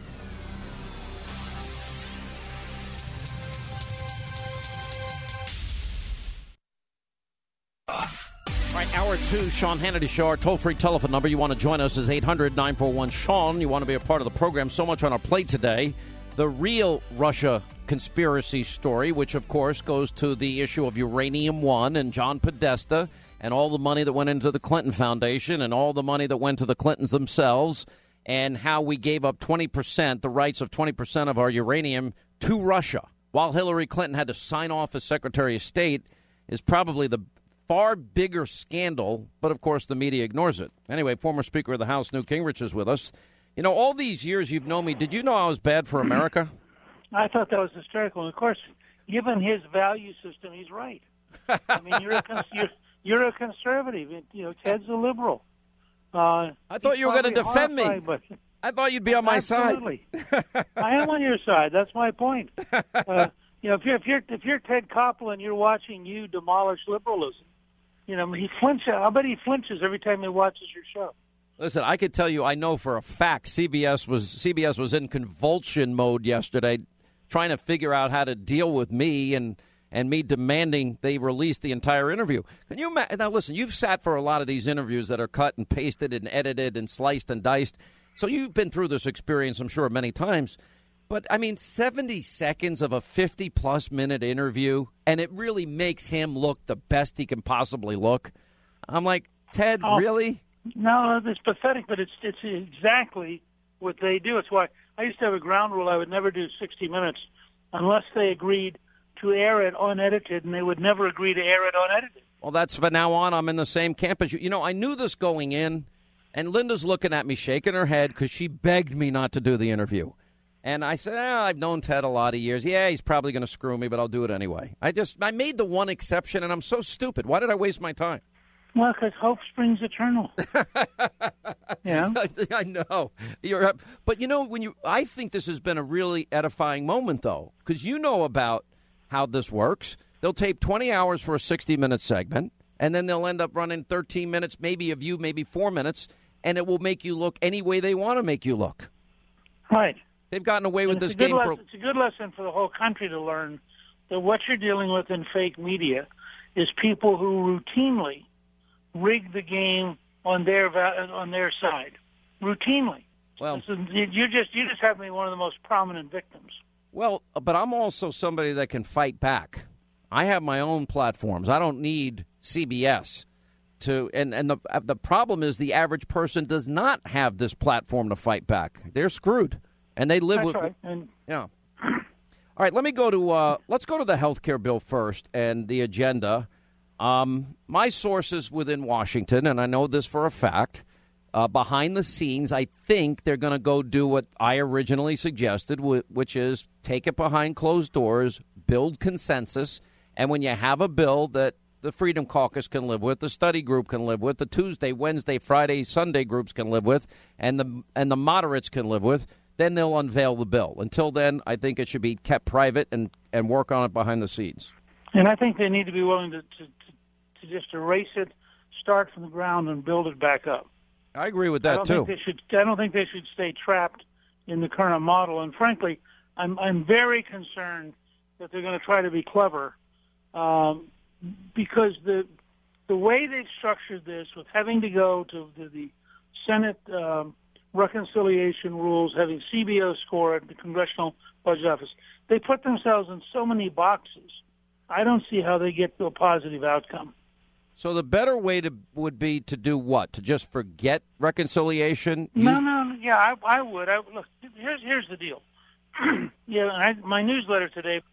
All right, hour two, Sean Hannity Show. Our toll-free telephone number. You want to join us is eight hundred nine four one Sean. You want to be a part of the program. So much on our plate today. The real Russia conspiracy story, which, of course, goes to the issue of Uranium One and John Podesta and all the money that went into the Clinton Foundation and all the money that went to the Clintons themselves and how we gave up twenty percent, the rights of twenty percent of our uranium to Russia, while Hillary Clinton had to sign off as Secretary of State, is probably the far bigger scandal, but, of course, the media ignores it. Anyway, former Speaker of the House, Newt Gingrich, is with us. You know, all these years you've known me, did you know I was bad for America? I thought that was hysterical. And of course, given his value system, he's right. I mean, you're a cons- you're, you're a conservative. You know, Ted's a liberal. Uh, I thought you were going to defend me. But I thought you'd be on my absolutely. side. I am on your side. That's my point. Uh, You know, if you're if you're if you're Ted Koppel and you're watching you demolish liberalism, you know he flinches. I bet he flinches every time he watches your show. Listen, I could tell you, I know for a fact C B S was C B S was in convulsion mode yesterday, trying to figure out how to deal with me and and me demanding they release the entire interview. Can you imagine? Now, listen, you've sat for a lot of these interviews that are cut and pasted and edited and sliced and diced, so you've been through this experience, I'm sure, many times. But, I mean, seventy seconds of a fifty-plus minute interview, and it really makes him look the best he can possibly look. I'm like, Ted, oh, really? No, it's pathetic, but it's it's exactly what they do. It's why I used to have a ground rule. I would never do sixty minutes unless they agreed to air it unedited, and they would never agree to air it unedited. Well, that's from now on. I'm in the same camp as you. You know, I knew this going in, and Linda's looking at me, shaking her head, because she begged me not to do the interview. And I said, oh, I've known Ted a lot of years. Yeah, he's probably going to screw me, but I'll do it anyway. I just, I made the one exception, and I'm so stupid. Why did I waste my time? Well, because hope springs eternal. Yeah, I know. You're, but you know, when you, I think this has been a really edifying moment, though, because you know about how this works. They'll tape twenty hours for a sixty-minute segment, and then they'll end up running thirteen minutes, maybe of you, maybe four minutes, and it will make you look any way they want to make you look. Right. They've gotten away and with this game. game Lesson, for. It's a good lesson for the whole country to learn that what you're dealing with in fake media is people who routinely rig the game on their on their side, routinely. Well, so you just you just have to be one of the most prominent victims. Well, but I'm also somebody that can fight back. I have my own platforms. I don't need C B S to. And and the the problem is the average person does not have this platform to fight back. They're screwed, and they live That's with. Right. And yeah. All right, let me go to uh, let's go to the health care bill first and the agenda. Um, my sources within Washington, and I know this for a fact, uh, behind the scenes, I think they're going to go do what I originally suggested, which is take it behind closed doors, build consensus, and when you have a bill that the Freedom Caucus can live with, the study group can live with, the Tuesday, Wednesday, Friday, Sunday groups can live with, and the and the moderates can live with, then they'll unveil the bill. Until then, I think it should be kept private and, and work on it behind the scenes. And I think they need to be willing to, to, to just erase it, start from the ground, and build it back up. I agree with I that, don't too. Think they should, I don't think they should stay trapped in the current model. And frankly, I'm, I'm very concerned that they're going to try to be clever um, because the the way they've structured this with having to go to the, the Senate um, reconciliation rules, having C B O score at the Congressional Budget Office, they put themselves in so many boxes. I don't see how they get to a positive outcome. So the better way to would be to do what? To just forget reconciliation? No, no, yeah, I, I would. I, look, here's here's the deal. yeah, I, my newsletter today,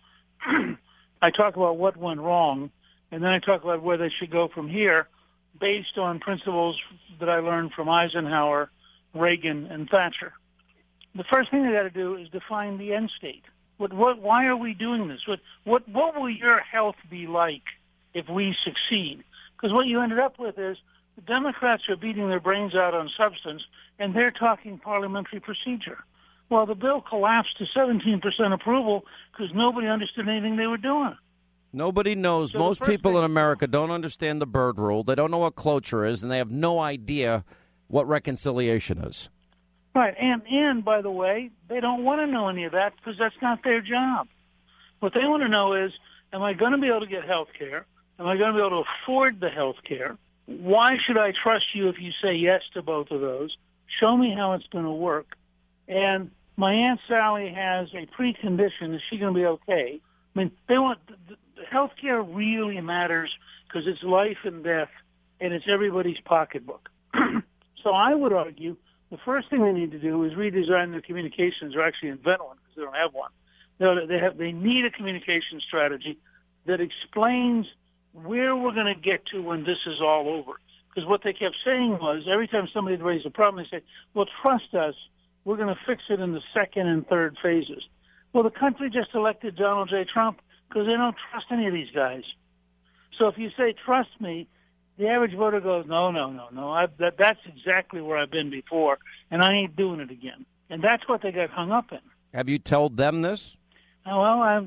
I talk about what went wrong, and then I talk about where they should go from here, based on principles that I learned from Eisenhower, Reagan, and Thatcher. The first thing they got to do is define the end state. What, what, why are we doing this? What, what, what will your health be like if we succeed? Because what you ended up with is the Democrats are beating their brains out on substance, and they're talking parliamentary procedure. Well, the bill collapsed to seventeen percent approval because nobody understood anything they were doing. Nobody knows. So Most people thing, in America don't understand the Byrd Rule. They don't know what cloture is, and they have no idea what reconciliation is. Right, and, and by the way, they don't want to know any of that because that's not their job. What they want to know is, am I going to be able to get health care? Am I going to be able to afford the health care? Why should I trust you if you say yes to both of those? Show me how it's going to work. And my Aunt Sally has a precondition. Is she going to be okay? I mean, they want the, the health care really matters because it's life and death, and it's everybody's pocketbook. So I would argue the first thing they need to do is redesign their communications, or actually invent one because they don't have one. No, they have. They need a communication strategy that explains where we're going to get to when this is all over. Because what they kept saying was every time somebody would raise a problem, they say, well, trust us. We're going to fix it in the second and third phases. Well, the country just elected Donald J. Trump because they don't trust any of these guys. So if you say, trust me, the average voter goes, no, no, no, no. I, that, that's exactly where I've been before, and I ain't doing it again. And that's what they got hung up in. Have you told them this? Oh, well, I'm, I'm,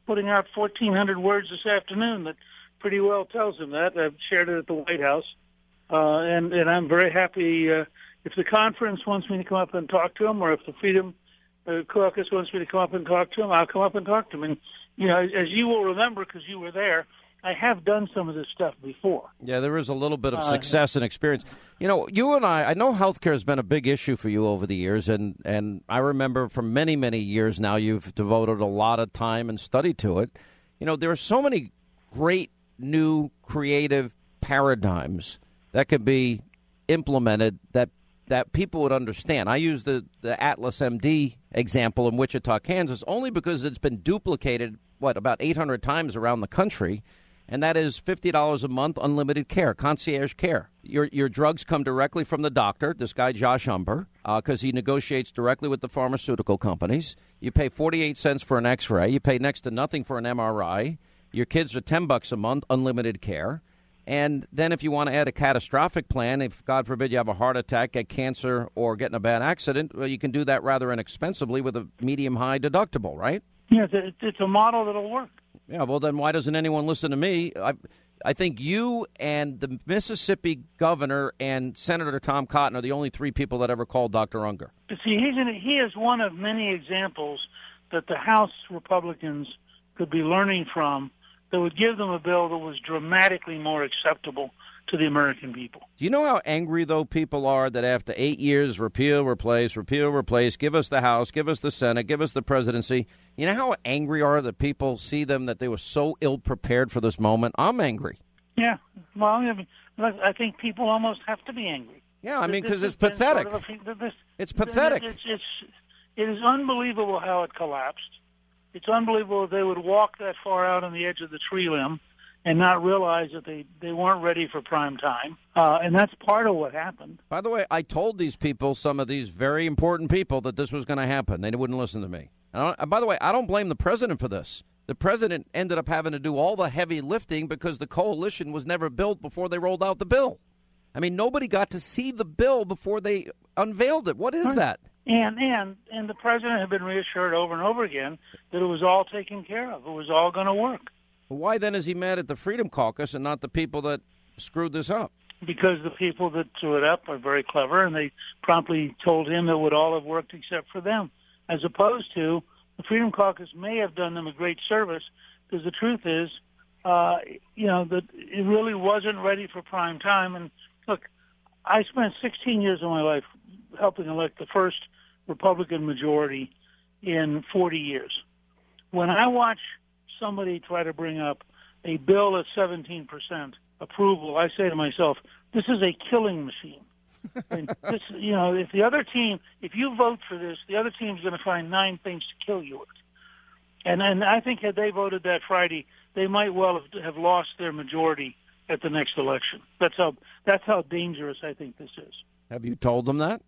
putting out fourteen hundred words this afternoon that pretty well tells him that. I've shared it at the White House, uh, and, and I'm very happy uh, if the conference wants me to come up and talk to him, or if the Freedom uh, Caucus wants me to come up and talk to him, I'll come up and talk to him. And, you know, as you will remember, because you were there, I have done some of this stuff before. Yeah, there is a little bit of success uh, and experience. You know, you and I, I know healthcare has been a big issue for you over the years, and, and I remember for many, many years now you've devoted a lot of time and study to it. You know, there are so many great new creative paradigms that could be implemented that that people would understand. I use the, the Atlas M D example in Wichita, Kansas, only because it's been duplicated, what, about eight hundred times around the country. And that is fifty dollars a month, unlimited care, concierge care. Your your drugs come directly from the doctor, this guy Josh Umber, because uh, he negotiates directly with the pharmaceutical companies. You pay forty-eight cents for an X-ray. You pay next to nothing for an M R I. Your kids are ten bucks a month, unlimited care. And then if you want to add a catastrophic plan, if, God forbid, you have a heart attack, get cancer, or get in a bad accident, well, you can do that rather inexpensively with a medium-high deductible, right? Yeah, it's, it's a model that'll work. Yeah, well, then why doesn't anyone listen to me? I, I think you and the Mississippi governor and Senator Tom Cotton are the only three people that ever called Doctor Unger. See, he's in, he is one of many examples that the House Republicans could be learning from that would give them a bill that was dramatically more acceptable to the American people. Do you know how angry, though, people are that after eight years, repeal, replace, repeal, replace, give us the House, give us the Senate, give us the presidency? You know how angry are that people see them that they were so ill-prepared for this moment? I'm angry. Yeah. Well, I mean, I think people almost have to be angry. Yeah, I mean, because it's pathetic. Sort of a, this, it's pathetic. It's, it's, it is unbelievable how it collapsed. It's unbelievable that they would walk that far out on the edge of the tree limb and not realize that they, they weren't ready for prime time. Uh, and that's part of what happened. By the way, I told these people, some of these very important people, that this was going to happen. They wouldn't listen to me. And I, by the way, I don't blame the president for this. The president ended up having to do all the heavy lifting because the coalition was never built before they rolled out the bill. I mean, nobody got to see the bill before they unveiled it. What is that? And and and the president had been reassured over and over again that it was all taken care of. It was all going to work. Well, why then is he mad at the Freedom Caucus and not the people that screwed this up? Because the people that threw it up are very clever, and they promptly told him it would all have worked except for them, as opposed to the Freedom Caucus may have done them a great service, because the truth is, uh, you know, that it really wasn't ready for prime time. And look, I spent sixteen years of my life helping elect the first Republican majority in forty years. When I watch somebody try to bring up a bill at seventeen percent approval, I say to myself, this is a killing machine. And this, you know, if the other team, if you vote for this, the other team's going to find nine things to kill you with. And and I think had they voted that Friday, they might well have, have lost their majority at the next election. That's how that's how dangerous I think this is. Have you told them that?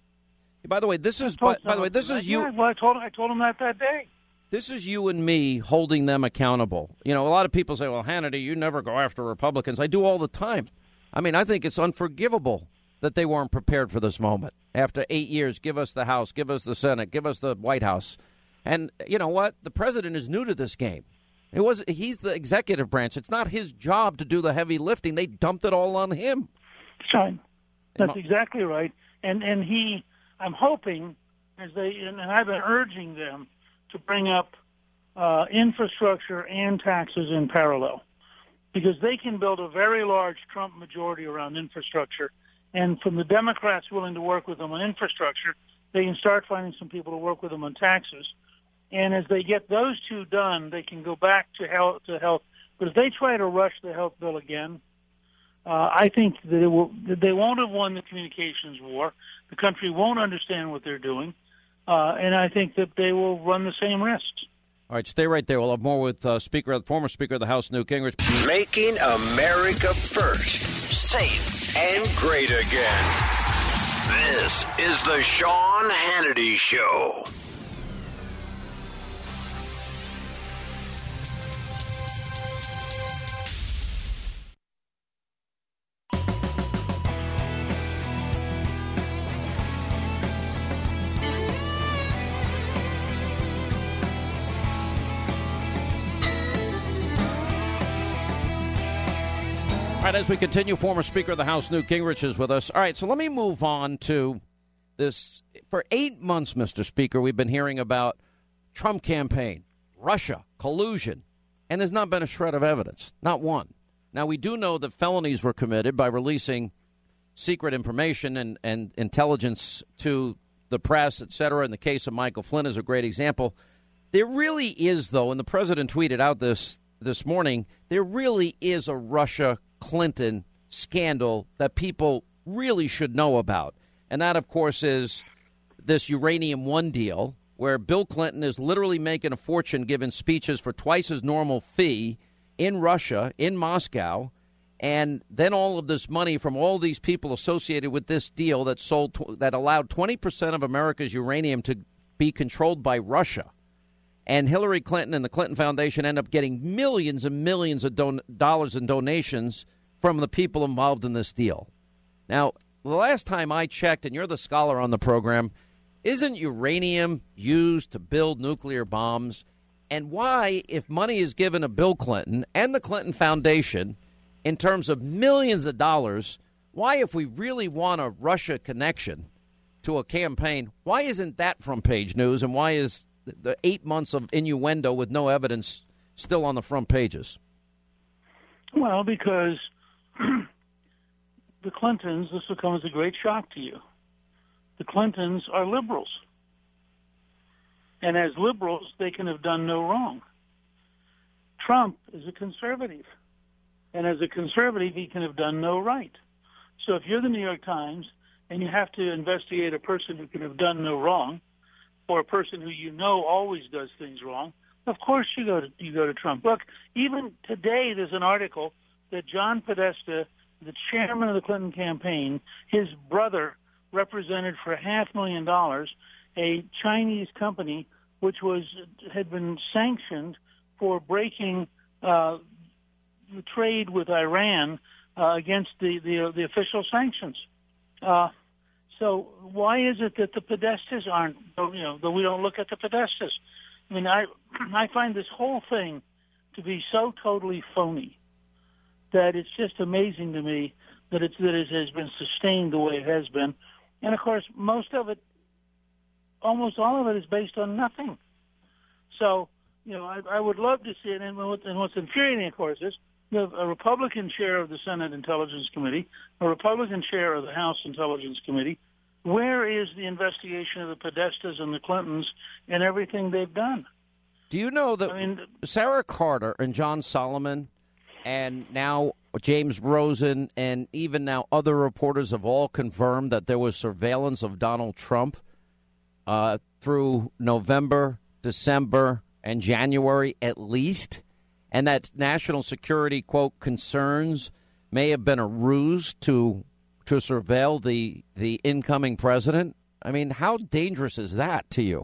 By the way, this is by, by the way, this is you. Yeah, well, I told I told them that that day. This is you and me holding them accountable. You know, a lot of people say, "Well, Hannity, you never go after Republicans." I do all the time. I mean, I think it's unforgivable that they weren't prepared for this moment. After eight years, give us the House, give us the Senate, give us the White House. And you know what? The president is new to this game. It was he's the executive branch. It's not his job to do the heavy lifting. They dumped it all on him. Right. That's exactly right. And and he, I'm hoping, as they and I've been urging them to bring up uh, infrastructure and taxes in parallel, because they can build a very large Trump majority around infrastructure. And from the Democrats willing to work with them on infrastructure, they can start finding some people to work with them on taxes. And as they get those two done, they can go back to health. To health. But if they try to rush the health bill again, uh, I think that, it will, that they won't have won the communications war. The country won't understand what they're doing. Uh, and I think that they will run the same risks. All right, stay right there. We'll have more with uh, Speaker, former Speaker of the House, Newt Gingrich. Making America first, safe and great again. This is the Sean Hannity Show. right, as we continue, former Speaker of the House Newt Gingrich is with us. All right, so let me move on to this. For eight months, Mister Speaker, we've been hearing about Trump campaign, Russia, collusion, and there's not been a shred of evidence, not one. Now, we do know that felonies were committed by releasing secret information and, and intelligence to the press, et cetera. In the case of Michael Flynn is a great example. There really is, though, and the president tweeted out this this morning, there really is a Russia-Clinton scandal that people really should know about. And that, of course, is this Uranium One deal, where Bill Clinton is literally making a fortune giving speeches for twice his normal fee in Russia, in Moscow, and then all of this money from all these people associated with this deal that sold that allowed twenty percent of America's uranium to be controlled by Russia. And Hillary Clinton and the Clinton Foundation end up getting millions and millions of don- dollars in donations from the people involved in this deal. Now, the last time I checked, and you're the scholar on the program, isn't uranium used to build nuclear bombs? And why, if money is given to Bill Clinton and the Clinton Foundation in terms of millions of dollars, why, if we really want a Russia connection to a campaign, why isn't that front page news? And why is the eight months of innuendo with no evidence still on the front pages? Well, because the Clintons, this will come as a great shock to you, the Clintons are liberals. And as liberals, they can have done no wrong. Trump is a conservative. And as a conservative, he can have done no right. So if you're the New York Times and you have to investigate a person who can have done no wrong, or a person who you know always does things wrong, of course you go to you go to Trump. Look, even today there's an article that John Podesta, the chairman of the Clinton campaign, his brother represented for half a million dollars a Chinese company which was had been sanctioned for breaking uh, the trade with Iran uh, against the, the the official sanctions. Uh, So why is it that the Podestas aren't, you know, that we don't look at the Podestas? I mean, I I find this whole thing to be so totally phony that it's just amazing to me that it's that it has been sustained the way it has been. And, of course, most of it, almost all of it is based on nothing. So, you know, I, I would love to see it. And, what, and what's infuriating, of course, is you have a Republican chair of the Senate Intelligence Committee, a Republican chair of the House Intelligence Committee. Where is the investigation of the Podestas and the Clintons and everything they've done? Do you know that I mean, Sarah Carter and John Solomon and now James Rosen and even now other reporters have all confirmed that there was surveillance of Donald Trump uh, through November, December, and January at least, and that national security, quote, concerns may have been a ruse to to surveil the the incoming president? I mean, how dangerous is that to you?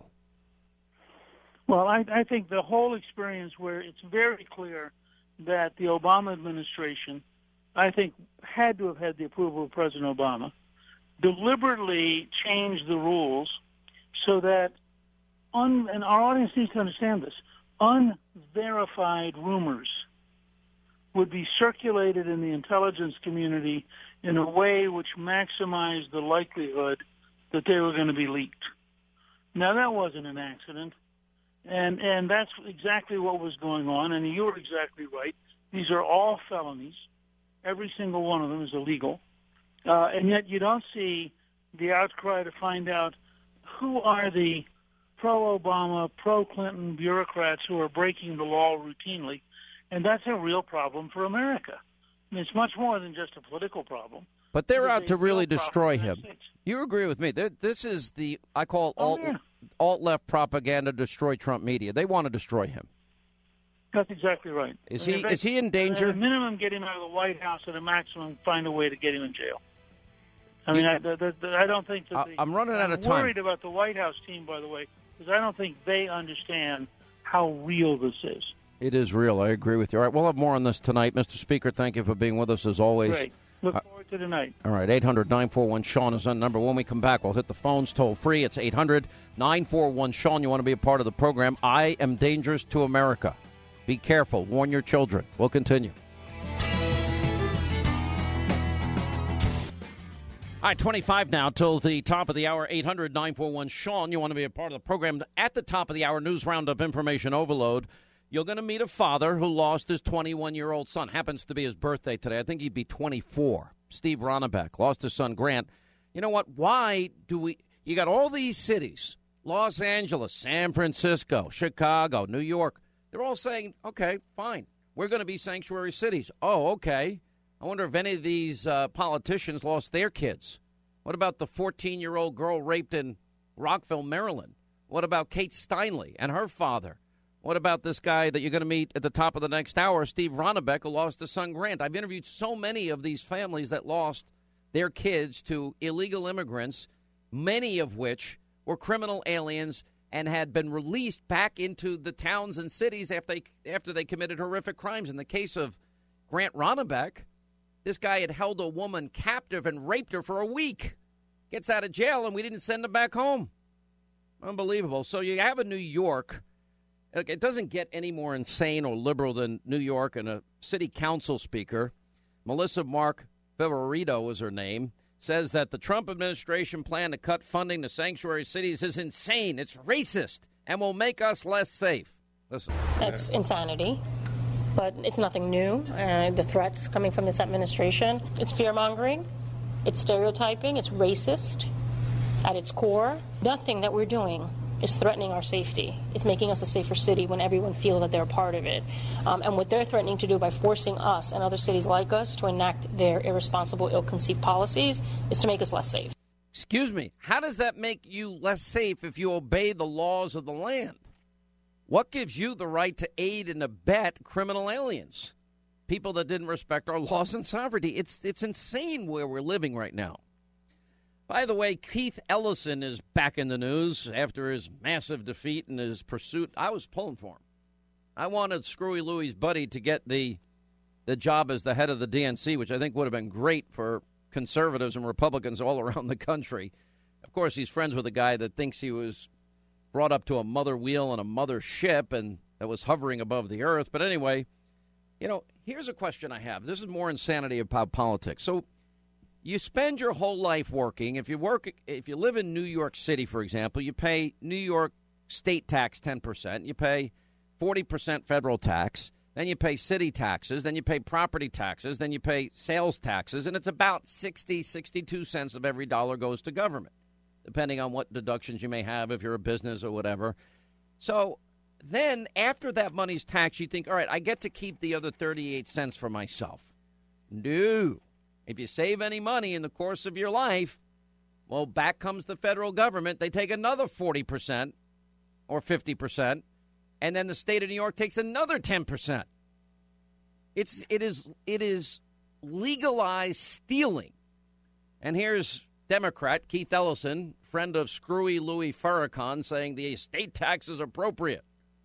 Well, I, I think the whole experience where it's very clear that the Obama administration, I think, had to have had the approval of President Obama, deliberately changed the rules so that, un, and our audience needs to understand this, unverified rumors would be circulated in the intelligence community in a way which maximized the likelihood that they were going to be leaked. Now, that wasn't an accident, and and that's exactly what was going on, and you were exactly right. These are all felonies. Every single one of them is illegal, uh, and yet you don't see the outcry to find out who are the pro-Obama, pro-Clinton bureaucrats who are breaking the law routinely, and that's a real problem for America. I mean, it's much more than just a political problem. But they're out to really destroy him. You agree with me? This is the, I call alt, oh, yeah. alt-left propaganda, destroy Trump media. They want to destroy him. That's exactly right. Is he is he in danger? At a minimum, get him out of the White House. At a maximum, find a way to get him in jail. I mean, I, the, the, I don't think that the, I'm running out of time. I'm worried about the White House team, by the way, because I don't think they understand how real this is. It is real. I agree with you. All right, we'll have more on this tonight. Mister Speaker, thank you for being with us as always. Great. Look forward to tonight. All right, eight hundred nine four one Sean is on number. When we come back, we'll hit the phones toll free. It's eight hundred nine four one Sean. You want to be a part of the program. I am dangerous to America. Be careful. Warn your children. We'll continue. All right, twenty-five now till the top of the hour, eight hundred nine four one Sean. You want to be a part of the program. At the top of the hour, news roundup, information overload. You're going to meet a father who lost his twenty-one-year-old son. Happens to be his birthday today. I think he'd be twenty-four. Steve Ronnebeck lost his son, Grant. You know what? Why do we – you got all these cities, Los Angeles, San Francisco, Chicago, New York. They're all saying, okay, fine. We're going to be sanctuary cities. Oh, okay. I wonder if any of these uh, politicians lost their kids. What about the fourteen-year-old girl raped in Rockville, Maryland? What about Kate Steinle and her father? What about this guy that you're going to meet at the top of the next hour, Steve Ronnebeck, who lost his son Grant? I've interviewed so many of these families that lost their kids to illegal immigrants, many of which were criminal aliens and had been released back into the towns and cities after they, after they committed horrific crimes. In the case of Grant Ronnebeck, this guy had held a woman captive and raped her for a week. Gets out of jail, and we didn't send him back home. Unbelievable. So you have a New York. Look, it doesn't get any more insane or liberal than New York, and a city council speaker, Melissa Mark Viverito was her name, says that the Trump administration plan to cut funding to sanctuary cities is insane. It's racist and will make us less safe. Listen. That's insanity. But it's nothing new. Uh, the threats coming from this administration, it's fear-mongering, it's stereotyping, it's racist at its core. Nothing that we're doing is threatening our safety. It's making us a safer city when everyone feels that they're a part of it. Um, and what they're threatening to do by forcing us and other cities like us to enact their irresponsible, ill-conceived policies is to make us less safe. Excuse me, how does that make you less safe if you obey the laws of the land? What gives you the right to aid and abet criminal aliens, people that didn't respect our laws and sovereignty? It's it's insane where we're living right now. By the way, Keith Ellison is back in the news after his massive defeat in his pursuit. I was pulling for him. I wanted Screwy Louie's buddy to get the the job as the head of the D N C, which I think would have been great for conservatives and Republicans all around the country. Of course, he's friends with a guy that thinks he was brought up to a mother wheel on a mother ship and that was hovering above the earth. But anyway, you know, here's a question I have. This is more insanity about politics. So you spend your whole life working. If you work, if you live in New York City, for example, you pay New York state tax ten percent. You pay forty percent federal tax. Then you pay city taxes. Then you pay property taxes. Then you pay sales taxes. And it's about sixty, sixty-two cents of every dollar goes to government, depending on what deductions you may have if you're a business or whatever. So then after that money's taxed, you think, all right, I get to keep the other thirty-eight cents for myself. No. If you save any money in the course of your life, well, back comes the federal government. They take another forty percent or fifty percent, and then the state of New York takes another ten percent. It's, it is, it is legalized stealing. And here's Democrat Keith Ellison, friend of Screwy Louie Farrakhan, saying the estate tax is appropriate.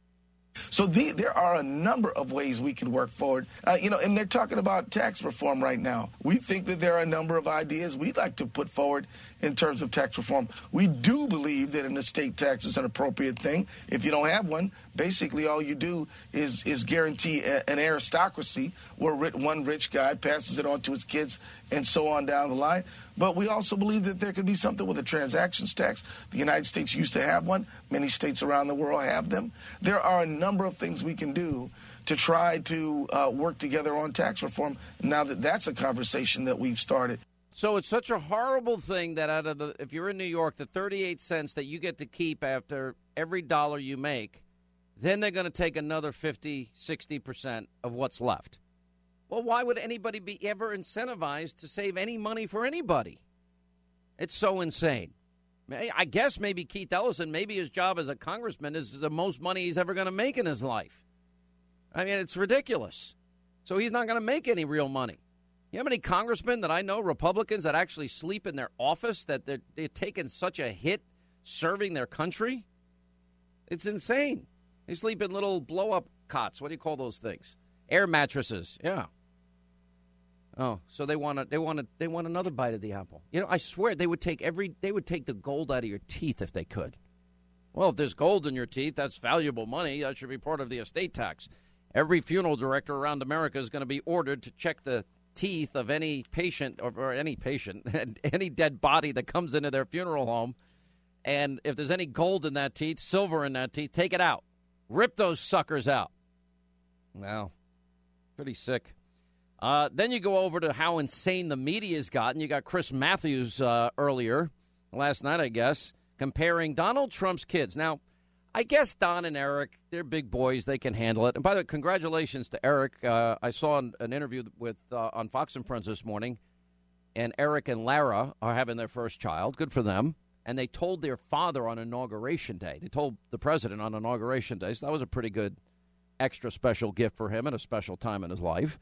So the, there are a number of ways we can work forward. Uh, you know, and they're talking about tax reform right now. We think that there are a number of ideas we'd like to put forward in terms of tax reform. We do believe that an estate tax is an appropriate thing. If you don't have one, basically all you do is is guarantee a, an aristocracy where one rich guy passes it on to his kids and so on down the line. But we also believe that there could be something with a transactions tax. The United States used to have one. Many states around the world have them. There are a number of things we can do to try to uh, work together on tax reform now that that's a conversation that we've started. So it's such a horrible thing that out of the, if you're in New York, the thirty-eight cents that you get to keep after every dollar you make, then they're going to take another fifty, sixty percent of what's left. Well, why would anybody be ever incentivized to save any money for anybody? It's so insane. I guess maybe Keith Ellison, maybe his job as a congressman is the most money he's ever going to make in his life. I mean, it's ridiculous. So he's not going to make any real money. You know how many congressmen that I know, Republicans, that actually sleep in their office, that they're, they're taking such a hit serving their country? It's insane. They sleep in little blow-up cots. What do you call those things? Air mattresses. Yeah. Oh, so they want to, they want to, they want another bite of the apple. You know, I swear they would take every, they would take the gold out of your teeth if they could. Well, if there's gold in your teeth, that's valuable money. That should be part of the estate tax. Every funeral director around America is going to be ordered to check the teeth of any patient or, or any patient, any dead body that comes into their funeral home. And if there's any gold in that teeth, silver in that teeth, take it out. Rip those suckers out. Well, pretty sick. Uh, then you go over to how insane the media's gotten. You got Chris Matthews uh, earlier, last night, I guess, comparing Donald Trump's kids. Now, I guess Don and Eric, they're big boys. They can handle it. And by the way, congratulations to Eric. Uh, I saw an, an interview with uh, on Fox and Friends this morning, and Eric and Lara are having their first child. Good for them. And they told their father on Inauguration Day. They told the president on Inauguration Day. So that was a pretty good extra special gift for him and a special time in his life.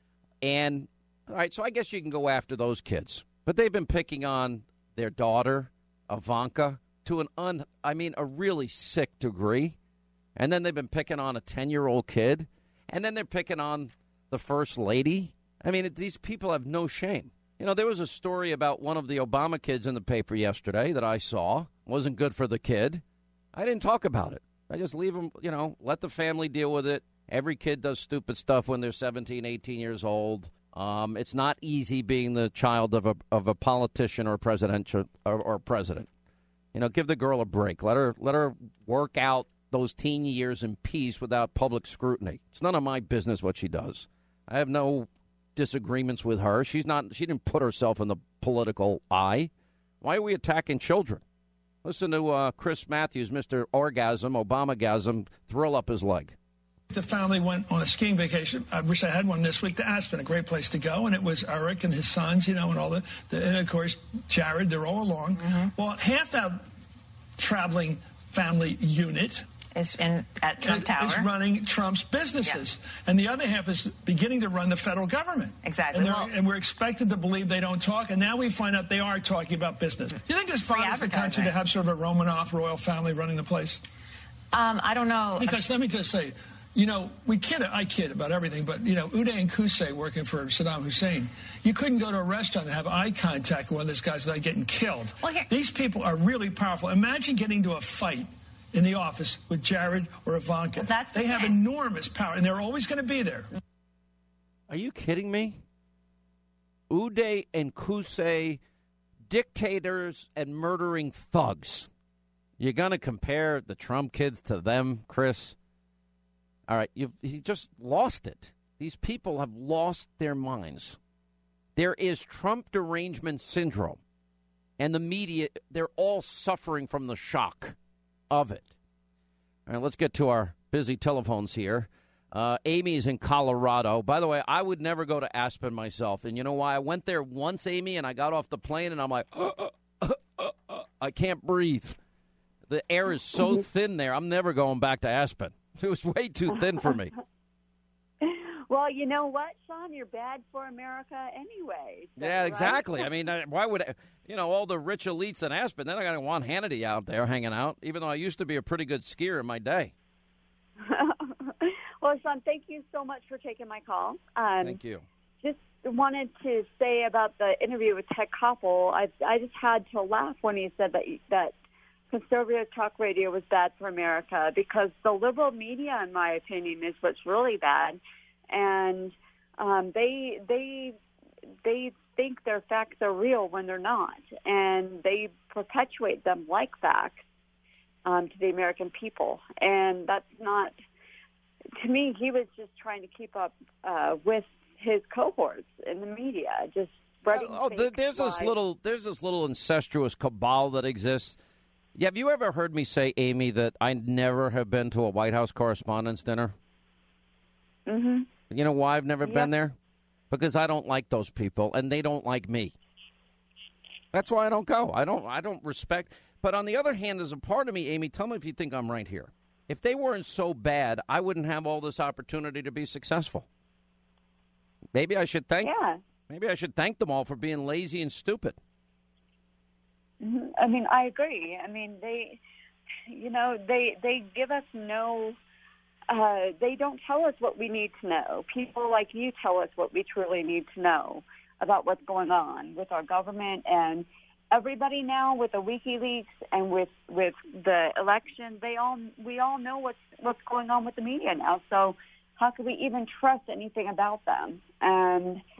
And, all right, so I guess you can go after those kids. But they've been picking on their daughter, Ivanka, to an, un, I mean, a really sick degree. And then they've been picking on a ten-year-old kid. And then they're picking on the first lady. I mean, it, these people have no shame. You know, there was a story about one of the Obama kids in the paper yesterday that I saw. Wasn't good for the kid. I didn't talk about it. I just leave them, you know, let the family deal with it. Every kid does stupid stuff when they're seventeen, eighteen years old. Um, it's not easy being the child of a of a politician or presidential or, or president. You know, give the girl a break. Let her let her work out those teen years in peace without public scrutiny. It's none of my business what she does. I have no disagreements with her. She's not. She didn't put herself in the political eye. Why are we attacking children? Listen to uh, Chris Matthews, Mister Orgasm, Obamagasm, thrill up his leg. The family went on a skiing vacation. I wish I had one this week to Aspen, a great place to go. And it was Eric and his sons, you know, and all the, the and of course, Jared, they're all along. Mm-hmm. Well, half that traveling family unit is in at Trump Tower. Is running Trump's businesses. Yeah. And the other half is beginning to run the federal government. Exactly. And, well, and we're expected to believe they don't talk. And now we find out they are talking about business. Do you think this bothers the country to have sort of a Romanov royal family running the place? Um, I don't know. Because let me just say, you know, we kid, I kid about everything, but, you know, Uday and Qusay working for Saddam Hussein, you couldn't go to a restaurant and have eye contact with one of those guys without getting killed. Well, here- These people are really powerful. Imagine getting into a fight in the office with Jared or Ivanka. Well, that's the they have thing. enormous power, and they're always going to be there. Are you kidding me? Uday and Qusay, dictators and murdering thugs. You're going to compare the Trump kids to them, Chris? All right, you've he just lost it. These people have lost their minds. There is Trump derangement syndrome, and the media, they're all suffering from the shock of it. All right, let's get to our busy telephones here. Uh, Amy's in Colorado. By the way, I would never go to Aspen myself, and you know why? I went there once, Amy, and I got off the plane, and I'm like, uh, uh, uh, uh, uh, I can't breathe. The air is so thin there, I'm never going back to Aspen. It was way too thin for me. Well, you know what, Sean? You're bad for America anyway. So, yeah, exactly. Right? I mean, why would, you know, all the rich elites in Aspen, then I got Juan Hannity out there hanging out, even though I used to be a pretty good skier in my day. Well, Sean, thank you so much for taking my call. Um, thank you. Just wanted to say about the interview with Ted Koppel, I, I just had to laugh when he said that that conservative talk radio was bad for America, because the liberal media, in my opinion, is what's really bad. And um, they they they think their facts are real when they're not, and they perpetuate them like facts um, to the American people. And that's not, to me, he was just trying to keep up uh, with his cohorts in the media, just spreading. Oh, oh there's lies. this little there's this little incestuous cabal that exists. Have you ever heard me say, Amy, that I never have been to a White House Correspondents' Dinner? Mm-hmm. You know why I've never yep. been there? Because I don't like those people, and they don't like me. That's why I don't go. I don't. I don't respect. But on the other hand, there's a part of me, Amy. Tell me if you think I'm right here. If they weren't so bad, I wouldn't have all this opportunity to be successful. Maybe I should thank. Yeah. Maybe I should thank them all for being lazy and stupid. Mm-hmm. I mean, I agree. I mean, they, you know, they they give us no. Uh, they don't tell us what we need to know. People like you tell us what we truly need to know about what's going on with our government, and everybody now with the WikiLeaks and with, with the election, they all we all know what's what's going on with the media now. So how can we even trust anything about them? And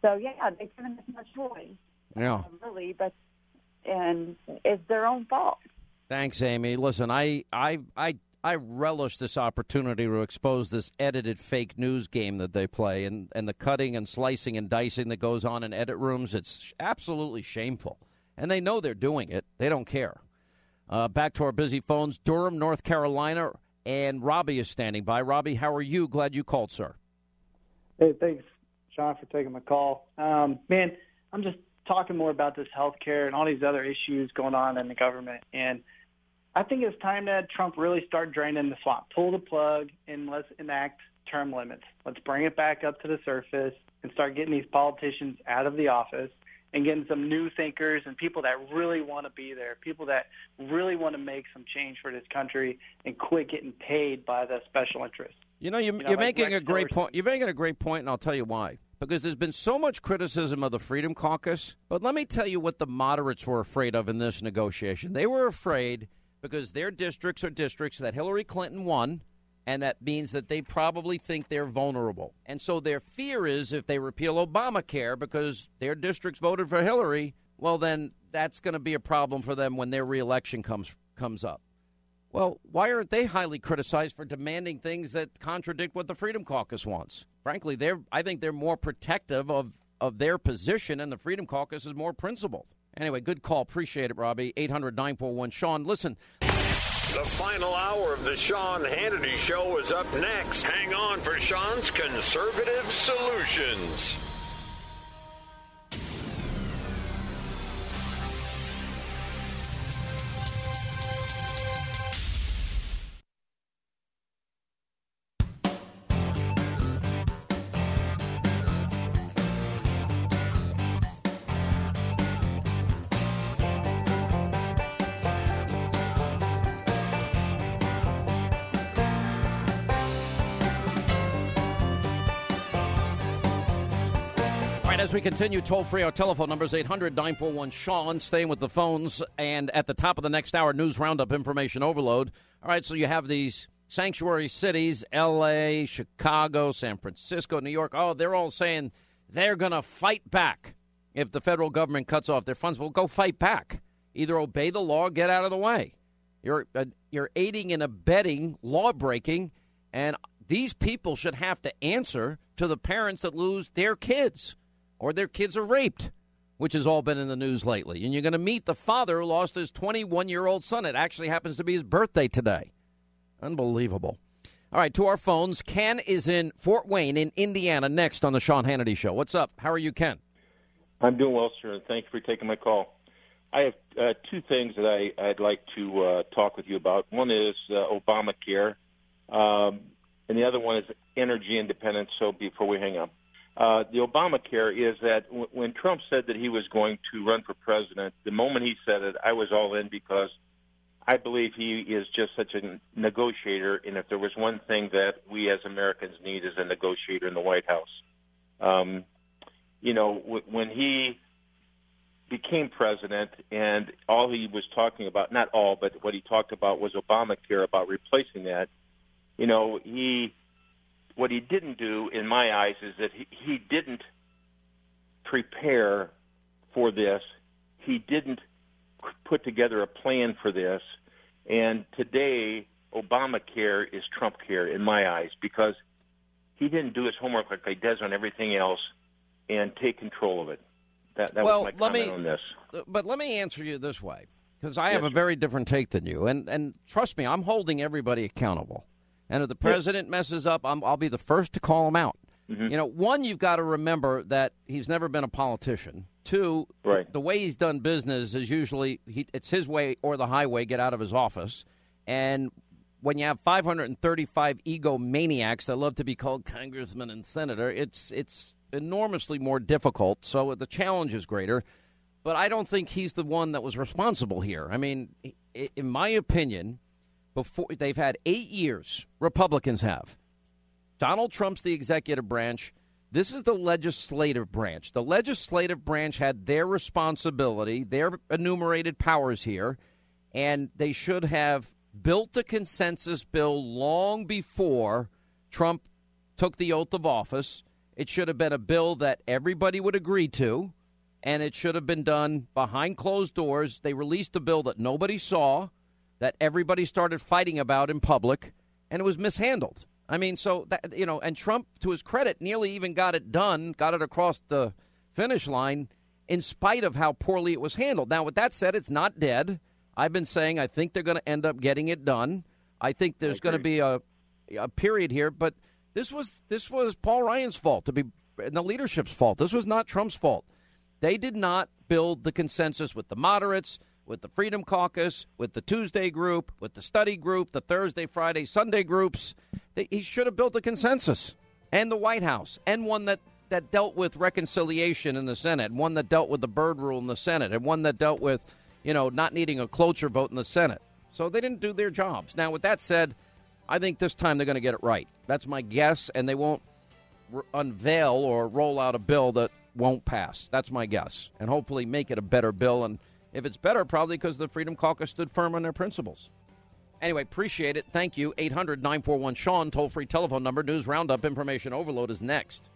So, yeah, they've given us no choice, Yeah. uh, really, but and it's their own fault. Thanks, Amy. Listen, I, I, I, I relish this opportunity to expose this edited fake news game that they play and, and the cutting and slicing and dicing that goes on in edit rooms. It's absolutely shameful. And they know they're doing it. They don't care. Uh, back to our busy phones. Durham, North Carolina, and Robbie is standing by. Robbie, how are you? Glad you called, sir. Hey, thanks, Sean, for taking my call. Um, man, I'm just talking more about this health care and all these other issues going on in the government. And I think it's time that Trump really start draining the swamp. Pull the plug and let's enact term limits. Let's bring it back up to the surface and start getting these politicians out of the office and getting some new thinkers and people that really want to be there, people that really want to make some change for this country and quit getting paid by the special interests. You know, you, You know, you're like making Rex a great Tillerson. point. You're making a great point, and I'll tell you why. Because there's been so much criticism of the Freedom Caucus. But let me tell you what the moderates were afraid of in this negotiation. They were afraid because their districts are districts that Hillary Clinton won, and that means that they probably think they're vulnerable. And so their fear is if they repeal Obamacare because their districts voted for Hillary, well, then that's going to be a problem for them when their reelection comes comes up. Well, why aren't they highly criticized for demanding things that contradict what the Freedom Caucus wants? Frankly, they're I think they're more protective of, of their position, and the Freedom Caucus is more principled. Anyway, good call. Appreciate it, Robbie. eight hundred nine four one Sean, listen. The final hour of the Sean Hannity Show is up next. Hang on for Sean's Conservative Solutions. As we continue, toll-free, our telephone number is eight hundred nine four one Sean. Staying with the phones, and at the top of the next hour, news roundup, information overload. All right, so you have these sanctuary cities, L A, Chicago, San Francisco, New York. Oh, they're all saying they're going to fight back if the federal government cuts off their funds. Well, go fight back. Either obey the law or get out of the way. You're, uh, you're aiding and abetting law-breaking, and these people should have to answer to the parents that lose their kids. Or their kids are raped, which has all been in the news lately. And you're going to meet the father who lost his twenty-one-year-old son. It actually happens to be his birthday today. Unbelievable. All right, to our phones. Ken is in Fort Wayne in Indiana next on the Sean Hannity Show. What's up? How are you, Ken? I'm doing well, sir, and thank you for taking my call. I have uh, two things that I, I'd like to uh, talk with you about. One is uh, Obamacare, um, and the other one is energy independence, so before we hang up. Uh, the Obamacare is that w- when Trump said that he was going to run for president, the moment he said it, I was all in because I believe he is just such a negotiator, and if there was one thing that we as Americans need is a negotiator in the White House. Um, you know, w- when he became president and all he was talking about, not all, but what he talked about was Obamacare, about replacing that, you know, he... What he didn't do, in my eyes, is that he, he didn't prepare for this. He didn't put together a plan for this. And today, Obamacare is Trump care, in my eyes, because he didn't do his homework like he does on everything else and take control of it. That, that well, was my let comment me, on this. But let me answer you this way, because I have Yes, a very different take than you. And, and trust me, I'm holding everybody accountable. And if the president messes up, I'm, I'll be the first to call him out. Mm-hmm. You know, one, you've got to remember that he's never been a politician. Two, right. the way he's done business is usually he, it's his way or the highway, get out of his office. And when you have five hundred thirty-five egomaniacs that love to be called congressman and senator, it's it's enormously more difficult. So the challenge is greater. But I don't think he's the one that was responsible here. I mean, in my opinion, before they've had eight years, Republicans have. Donald Trump's the executive branch. This is the legislative branch. The legislative branch had their responsibility, their enumerated powers here, and they should have built a consensus bill long before Trump took the oath of office. It should have been a bill that everybody would agree to, and it should have been done behind closed doors. They released a bill that nobody saw, that everybody started fighting about in public, and it was mishandled. I mean, so, that, you know, and Trump, to his credit, nearly even got it done, got it across the finish line in spite of how poorly it was handled. Now, with that said, it's not dead. I've been saying I think they're going to end up getting it done. I think there's going to be a, a period here, but this was this was Paul Ryan's fault, to be and the leadership's fault. This was not Trump's fault. They did not build the consensus with the moderates, with the Freedom Caucus, with the Tuesday group, with the study group, the Thursday, Friday, Sunday groups. They, he should have built a consensus, and the White House, and one that, that dealt with reconciliation in the Senate, one that dealt with the Byrd Rule in the Senate, and one that dealt with, you know, not needing a cloture vote in the Senate. So they didn't do their jobs. Now, with that said, I think this time they're going to get it right. That's my guess, and they won't r- unveil or roll out a bill that won't pass. That's my guess, and hopefully make it a better bill. And if it's better, probably because the Freedom Caucus stood firm on their principles. Anyway, appreciate it. Thank you. eight hundred nine four one Sean, toll-free telephone number. News Roundup Information Overload is next.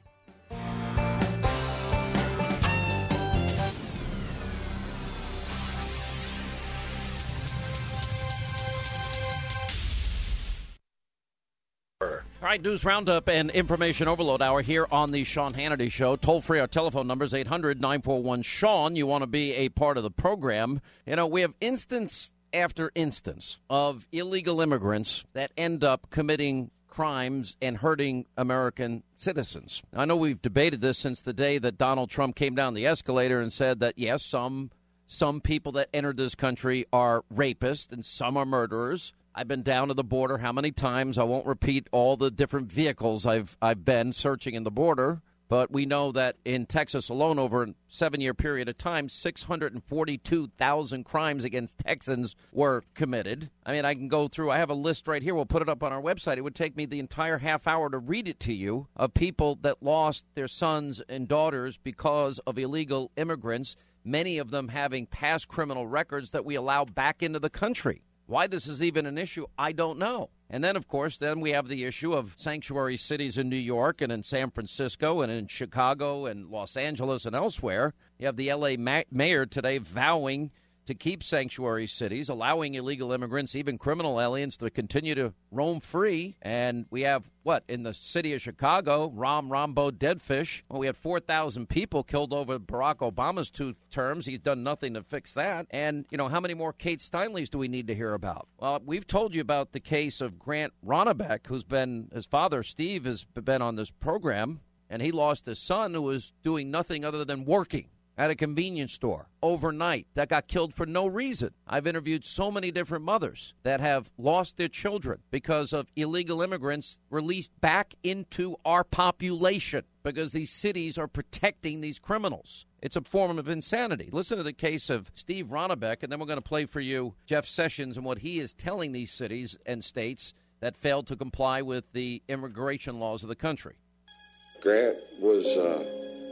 All right, News Roundup and Information Overload Hour here on the Sean Hannity Show. Toll-free, our telephone number is eight hundred nine four one Sean. You want to be a part of the program. You know, we have instance after instance of illegal immigrants that end up committing crimes and hurting American citizens. I know we've debated this since the day that Donald Trump came down the escalator and said that, yes, some some people that entered this country are rapists and some are murderers. I've been down to the border how many times? I won't repeat all the different vehicles I've I've been searching in the border, but we know that in Texas alone over a seven-year period of time, six hundred forty-two thousand crimes against Texans were committed. I mean, I can go through. I have a list right here. We'll put it up on our website. It would take me the entire half hour to read it to you of people that lost their sons and daughters because of illegal immigrants, many of them having past criminal records that we allow back into the country. Why this is even an issue, I don't know. And then, of course, then we have the issue of sanctuary cities in New York and in San Francisco and in Chicago and Los Angeles and elsewhere. You have the L A ma- mayor today vowing to keep sanctuary cities, allowing illegal immigrants, even criminal aliens, to continue to roam free. And we have, what, in the city of Chicago, Rom Rombo Deadfish. Well, we had four thousand people killed over Barack Obama's two terms. He's done nothing to fix that. And, you know, how many more Kate Steinleys do we need to hear about? Well, we've told you about the case of Grant Ronnebeck, who's been, his father, Steve, has been on this program, and he lost his son who was doing nothing other than working at a convenience store overnight, that got killed for no reason. I've interviewed so many different mothers that have lost their children because of illegal immigrants released back into our population because these cities are protecting these criminals. It's a form of insanity. Listen to the case of Steve Ronnebeck, and then we're going to play for you Jeff Sessions and what he is telling these cities and states that failed to comply with the immigration laws of the country. Grant was... Uh...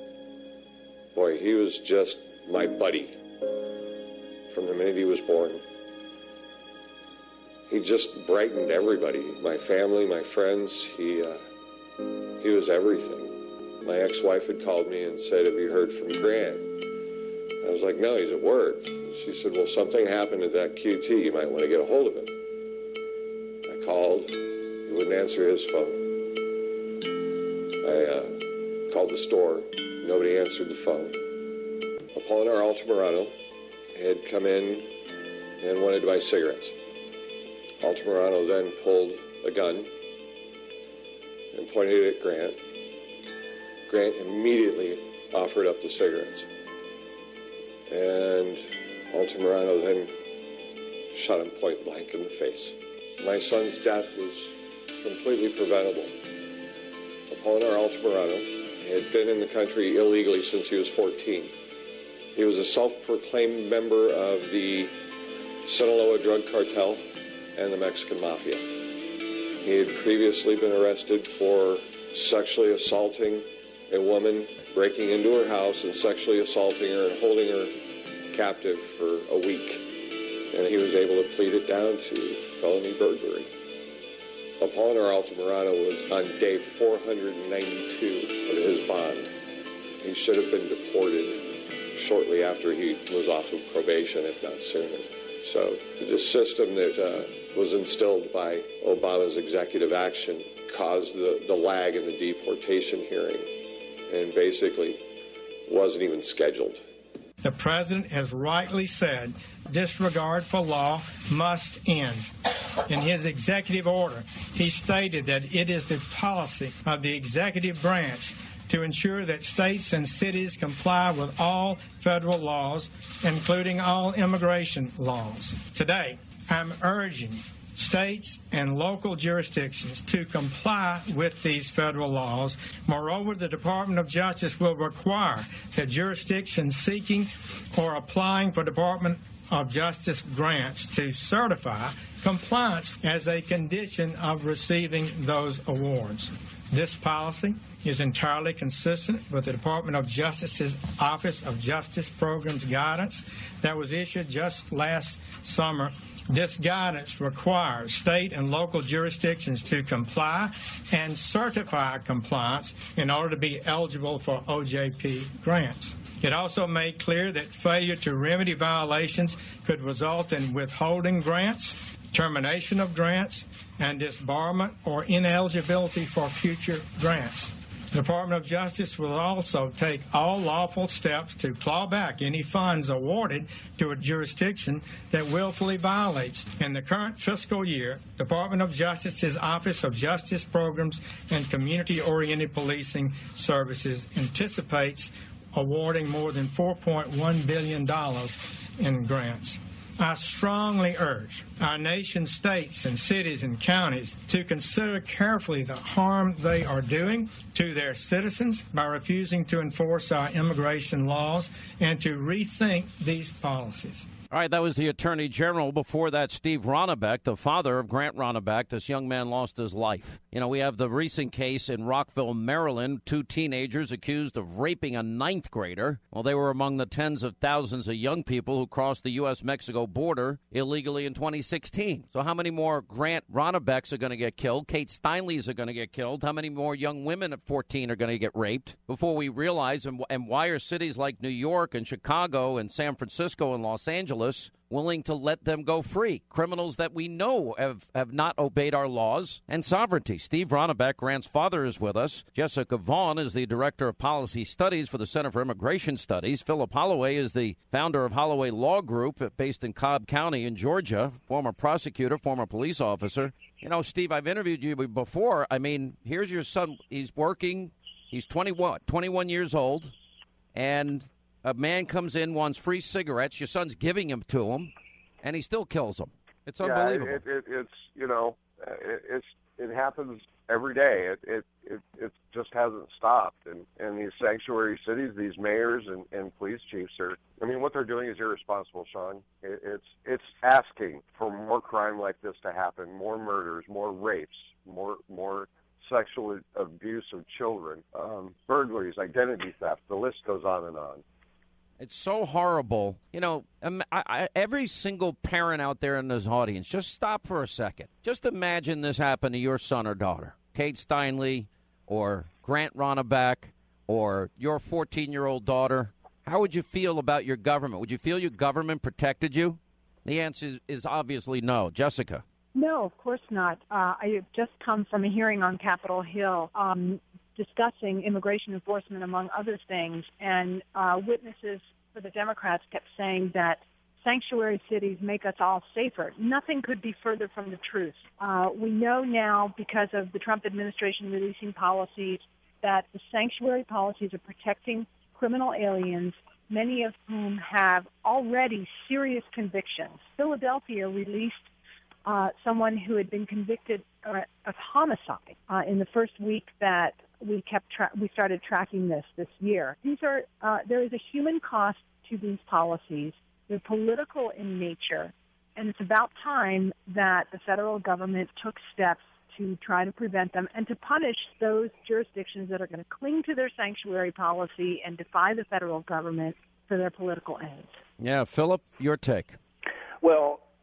Boy, he was just my buddy from the minute he was born. He just brightened everybody, my family, my friends. He uh, he was everything. My ex-wife had called me and said, have you heard from Grant? I was like, no, he's at work. She said, well, something happened at that Q T. You might want to get a hold of him. I called. He wouldn't answer his phone. I uh, called the store. Nobody answered the phone. Apolinar Altamirano had come in and wanted to buy cigarettes. Altamirano then pulled a gun and pointed it at Grant. Grant immediately offered up the cigarettes. And Altamirano then shot him point blank in the face. My son's death was completely preventable. Apolinar Altamirano had been in the country illegally since he was fourteen. He was a self-proclaimed member of the Sinaloa drug cartel and the Mexican mafia. He had previously been arrested for sexually assaulting a woman, breaking into her house and sexually assaulting her and holding her captive for a week. And he was able to plead it down to felony burglary. Apollinaire Altamirano was on day four hundred ninety-two of his bond. He should have been deported shortly after he was off of probation, if not sooner. So the system that uh, was instilled by Obama's executive action caused the, the lag in the deportation hearing and basically wasn't even scheduled. The president has rightly said disregard for law must end. In his executive order, he stated that it is the policy of the executive branch to ensure that states and cities comply with all federal laws, including all immigration laws. Today, I'm urging states and local jurisdictions to comply with these federal laws. Moreover, the Department of Justice will require that jurisdictions seeking or applying for Department of Justice grants to certify compliance as a condition of receiving those awards. This policy is entirely consistent with the Department of Justice's Office of Justice Programs guidance that was issued just last summer. This guidance requires state and local jurisdictions to comply and certify compliance in order to be eligible for O J P grants. It also made clear that failure to remedy violations could result in withholding grants, termination of grants, and disbarment or ineligibility for future grants. The Department of Justice will also take all lawful steps to claw back any funds awarded to a jurisdiction that willfully violates. In the current fiscal year, the Department of Justice's Office of Justice Programs and Community-Oriented Policing Services anticipates awarding more than four point one billion dollars in grants. I strongly urge our nation's states and cities and counties to consider carefully the harm they are doing to their citizens by refusing to enforce our immigration laws and to rethink these policies. All right, that was the Attorney General. Before that, Steve Ronnebeck, the father of Grant Ronnebeck. This young man lost his life. You know, we have the recent case in Rockville, Maryland, two teenagers accused of raping a ninth grader. Well, they were among the tens of thousands of young people who crossed the U S Mexico border illegally in twenty sixteen. So how many more Grant Ronnebecks are going to get killed? Kate Steinleys are going to get killed. How many more young women at fourteen are going to get raped before we realize, and, and why are cities like New York and Chicago and San Francisco and Los Angeles willing to let them go free? Criminals that we know have, have not obeyed our laws and sovereignty. Steve Ronnebeck, Grant's father, is with us. Jessica Vaughn is the Director of Policy Studies for the Center for Immigration Studies. Philip Holloway is the founder of Holloway Law Group based in Cobb County in Georgia, former prosecutor, former police officer. You know, Steve, I've interviewed you before. I mean, here's your son. He's working. He's twenty-one, twenty-one years old, and a man comes in, wants free cigarettes. Your son's giving them to him, and he still kills them. It's unbelievable. Yeah, it, it, it's you know, it, it's it happens every day. It it it, it just hasn't stopped. And, and these sanctuary cities, these mayors and, and police chiefs are. I mean, what they're doing is irresponsible, Sean. It, it's it's asking for more crime like this to happen, more murders, more rapes, more more sexual abuse of children, um, burglaries, identity theft. The list goes on and on. It's so horrible. You know, I, I, every single parent out there in this audience, just stop for a second. Just imagine this happened to your son or daughter, Kate Steinley or Grant Ronnebeck or your fourteen-year-old daughter. How would you feel about your government? Would you feel your government protected you? The answer is obviously no. Jessica. No, of course not. Uh, I have just come from a hearing on Capitol Hill um, discussing immigration enforcement, among other things, and uh, witnesses for the Democrats kept saying that sanctuary cities make us all safer. Nothing could be further from the truth. Uh, we know now, because of the Trump administration releasing policies, that the sanctuary policies are protecting criminal aliens, many of whom have already serious convictions. Philadelphia released uh, someone who had been convicted uh, of homicide uh, in the first week that we kept tra- we started tracking this this year. These are uh, there is a human cost to these policies. They're political in nature, and it's about time that the federal government took steps to try to prevent them and to punish those jurisdictions that are going to cling to their sanctuary policy and defy the federal government for their political ends. Yeah, Philip, your take. Well,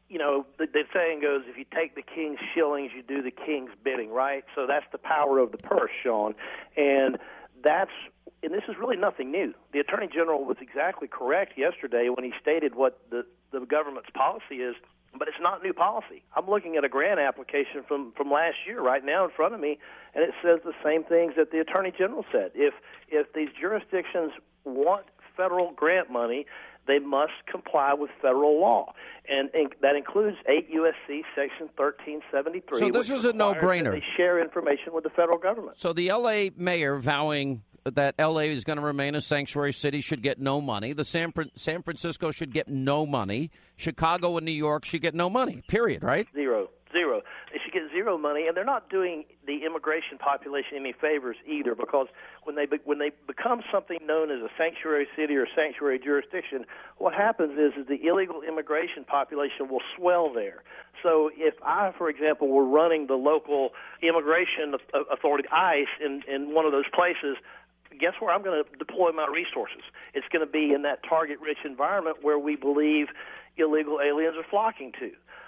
you know, the, the saying goes, if you take the king's shillings, you do the king's bidding, right? So that's the power of the purse, Sean. And that's, and this is really nothing new. The Attorney General was exactly correct yesterday when he stated what the, the government's policy is, but it's not new policy. I'm looking at a grant application from, from last year right now in front of me, and it says the same things that the Attorney General said. If if these jurisdictions want federal grant money, they must comply with federal law, and, and that includes eight U S C Section thirteen seventy-three. So this which is a requires no-brainer. that They share information with the federal government. So the L A mayor vowing that L A is going to remain a sanctuary city should get no money. The San, San Francisco should get no money. Chicago and New York should get no money, period, right? Zero. Zero. They should get zero money, and they're not doing the immigration population any favors either, because when they be, when they become something known as a sanctuary city or sanctuary jurisdiction, what happens is, is the illegal immigration population will swell there. So if I, for example, were running the local immigration authority, ICE, in, in one of those places, guess where I'm going to deploy my resources? It's going to be in that target-rich environment where we believe illegal aliens are flocking to.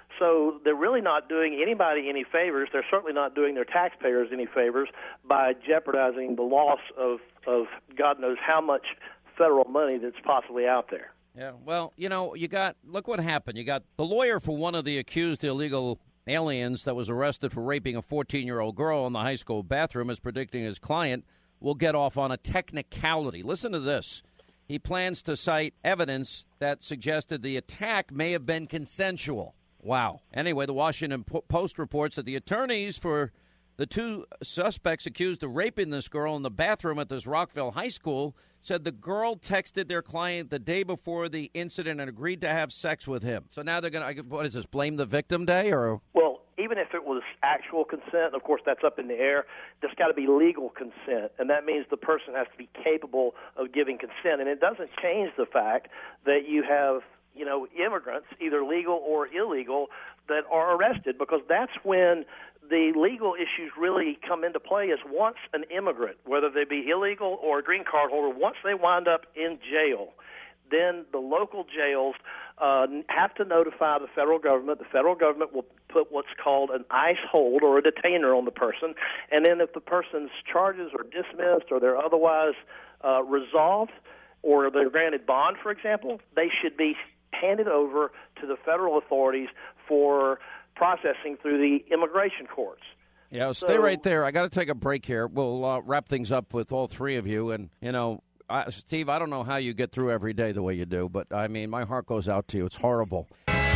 So they're really not doing anybody any favors. They're certainly not doing their taxpayers any favors by jeopardizing the loss of, of God knows how much federal money that's possibly out there. Yeah, well, you know, you got, look what happened. You got the lawyer for one of the accused illegal aliens that was arrested for raping a fourteen-year-old girl in the high school bathroom is predicting his client will get off on a technicality. Listen to this. He plans to cite evidence that suggested the attack may have been consensual. Wow. Anyway, the Washington Post reports that the attorneys for the two suspects accused of raping this girl in the bathroom at this Rockville high school said the girl texted their client the day before the incident and agreed to have sex with him. So now they're going to, what is this, blame the victim day? Or Well, even if it was actual consent, of course, that's up in the air. There's got to be legal consent, and that means the person has to be capable of giving consent. And it doesn't change the fact that you have, you know, immigrants, either legal or illegal, that are arrested, because that's when the legal issues really come into play. Is once an immigrant, whether they be illegal or a green card holder, once they wind up in jail, then the local jails uh, have to notify the federal government. The federal government will put what's called an ICE hold or a detainer on the person, and then if the person's charges are dismissed or they're otherwise uh, resolved, or they're granted bond, for example, they should be handed over to the federal authorities for processing through the immigration courts. Yeah, well, stay So- right there. I got to take a break here. We'll uh, wrap things up with all three of you. And, you know, I, Steve, I don't know how you get through every day the way you do, but, I mean, my heart goes out to you. It's horrible.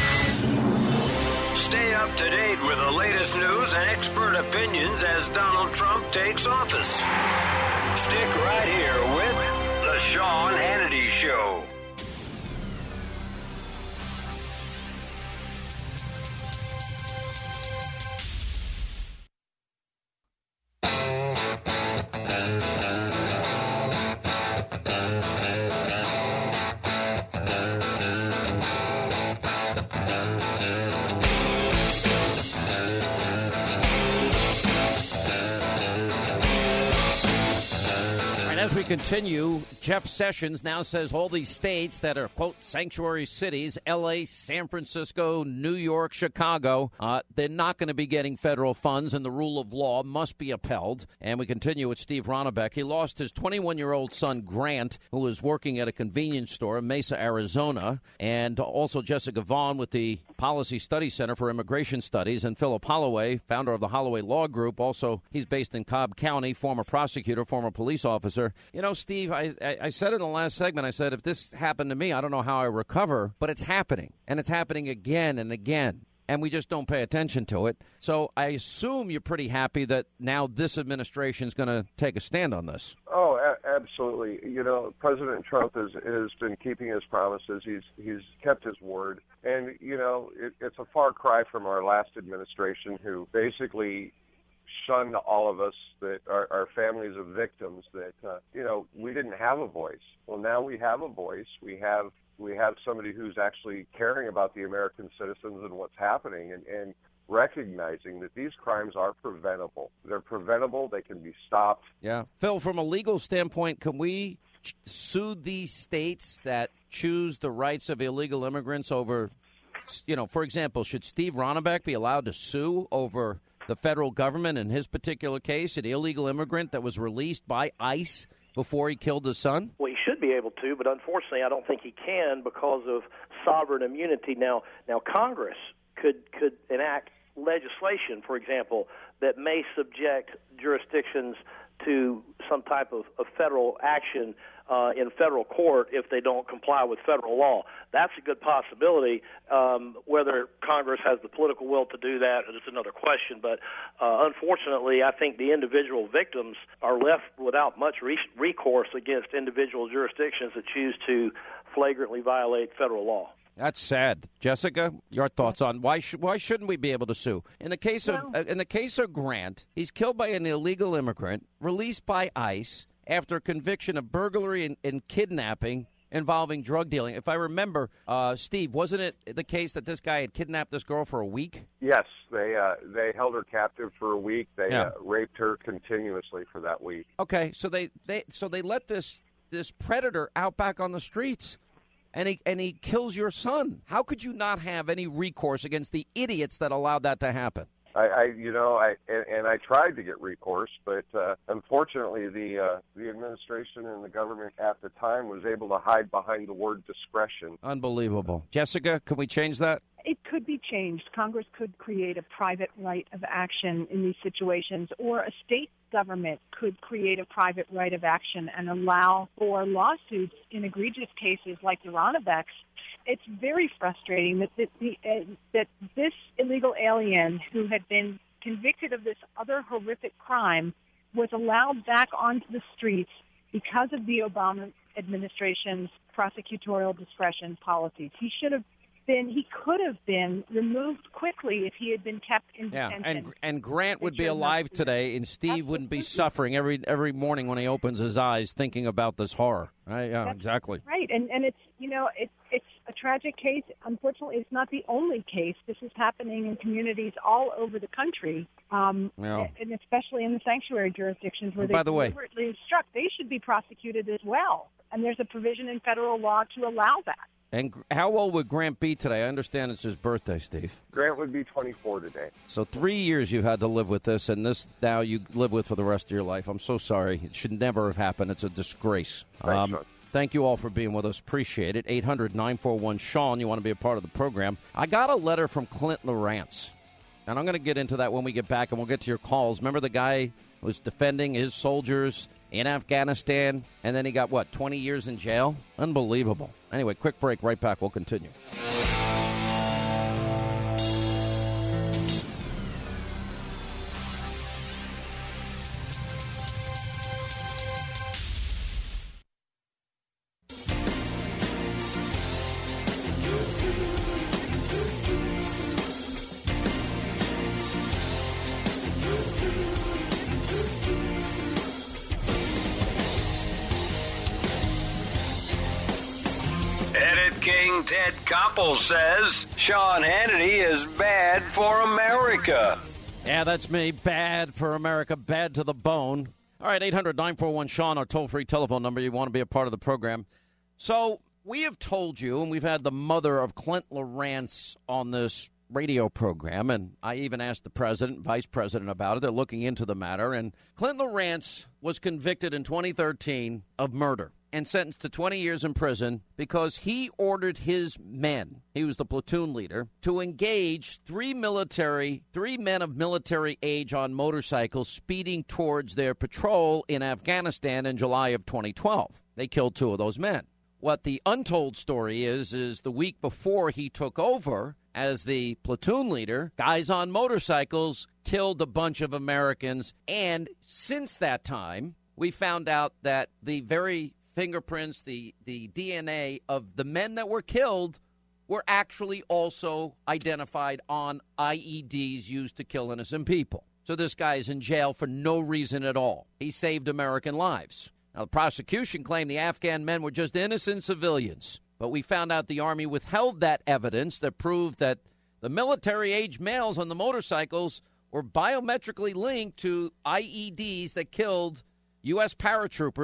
Stay up to date with the latest news and expert opinions as Donald Trump takes office. Stick right here with The Sean Hannity Show. As we continue, Jeff Sessions now says all these states that are, quote, sanctuary cities, L A, San Francisco, New York, Chicago, uh, they're not going to be getting federal funds, and the rule of law must be upheld. And we continue with Steve Ronnebeck. He lost his twenty-one-year-old son, Grant, who was working at a convenience store in Mesa, Arizona, and also Jessica Vaughn with the Policy Study Center for Immigration Studies, and Philip Holloway, founder of the Holloway Law Group. Also, he's based in Cobb County, former prosecutor, former police officer. You know, Steve, I, I, I said in the last segment, I said, if this happened to me, I don't know how I recover, but it's happening, and it's happening again and again, and we just don't pay attention to it. So I assume you're pretty happy that now this administration is going to take a stand on this. Oh, a- absolutely. You know, President Trump has, has been keeping his promises. He's he's kept his word. And, you know, it, it's a far cry from our last administration, who basically shunned all of us, that our, our families of victims, that, uh, you know, we didn't have a voice. Well, now we have a voice. We have we have somebody who's actually caring about the American citizens and what's happening, and, and recognizing that these crimes are preventable. They're preventable. They can be stopped. Yeah. Phil, from a legal standpoint, can we ch- sue these states that choose the rights of illegal immigrants over you know, for example, should Steve Ronnebeck be allowed to sue over the federal government in his particular case, an illegal immigrant that was released by ICE before he killed his son? Well, he should be able to, but unfortunately, I don't think he can because of sovereign immunity. Now, now Congress could could enact legislation, for example, that may subject jurisdictions to some type of, of federal action uh, in federal court if they don't comply with federal law. That's a good possibility. Um, whether Congress has the political will to do that is another question. But uh, unfortunately, I think the individual victims are left without much re- recourse against individual jurisdictions that choose to flagrantly violate federal law. That's sad. Jessica, your thoughts on why sh- why shouldn't we be able to sue? In the case of Well- uh, in the case of Grant, he's killed by an illegal immigrant, released by ICE after a conviction of burglary and, and kidnapping involving drug dealing. If I remember, uh, Steve, wasn't it the case that this guy had kidnapped this girl for a week? Yes, they uh, they held her captive for a week. They Yeah. uh, raped her continuously for that week. Okay, so they, they so they let this this predator out back on the streets. And he and he kills your son. How could you not have any recourse against the idiots that allowed that to happen? I, I you know, I and, and I tried to get recourse, but uh, unfortunately, the uh, the administration and the government at the time was able to hide behind the word discretion. Unbelievable. Jessica, can we change that? It could be changed. Congress could create a private right of action in these situations, or a state government could create a private right of action and allow for lawsuits in egregious cases like the Ronnebecks. It's very frustrating that the, the, uh, that this illegal alien who had been convicted of this other horrific crime was allowed back onto the streets because of the Obama administration's prosecutorial discretion policies. He should have been, he could have been removed quickly if he had been kept in Yeah, detention. and and Grant would be should not alive do today, and Steve wouldn't be suffering every every morning when he opens his eyes thinking about this horror. Right? Yeah, That's exactly. Right, and and it's you know it's it's a tragic case. Unfortunately, it's not the only case. This is happening in communities all over the country, um, Yeah. and especially in the sanctuary jurisdictions where And they by the way- deliberately struck. They should be prosecuted as well, and there's a provision in federal law to allow that. And gr- how old would Grant be today? I understand it's his birthday, Steve. Grant would be twenty-four today. So three years you've had to live with this, and this now you live with for the rest of your life. I'm so sorry. It should never have happened. It's a disgrace. Thanks, Sean. Thank you all for being with us. Appreciate it. eight hundred nine four one Sean, you want to be a part of the program. I got a letter from Clint Lawrence, and I'm going to get into that when we get back, and we'll get to your calls. Remember the guy who was defending his soldiers in Afghanistan, and then he got, what, twenty years in jail? Unbelievable. Anyway, quick break. Right back. We'll continue. Edit King Ted Koppel says Sean Hannity is bad for America. Yeah, that's me. Bad for America. Bad to the bone. All right, eight hundred nine four one Sean, our toll-free telephone number. You want to be a part of the program. So we have told you, and we've had the mother of Clint Lawrence on this radio program, and I even asked the president, vice president about it. They're looking into the matter. And Clint Lawrence was convicted in twenty thirteen of murder and sentenced to twenty years in prison because he ordered his men, he was the platoon leader, to engage three military, three men of military age on motorcycles speeding towards their patrol in Afghanistan in July of twenty twelve. They killed two of those men. What the untold story is, is the week before he took over as the platoon leader, guys on motorcycles killed a bunch of Americans. And since that time, we found out that the very fingerprints, the, the D N A of the men that were killed were actually also identified on I E Ds used to kill innocent people. So this guy's in jail for no reason at all. He saved American lives. Now, the prosecution claimed the Afghan men were just innocent civilians, but we found out the Army withheld that evidence that proved that the military-age males on the motorcycles were biometrically linked to I E Ds that killed U S paratroopers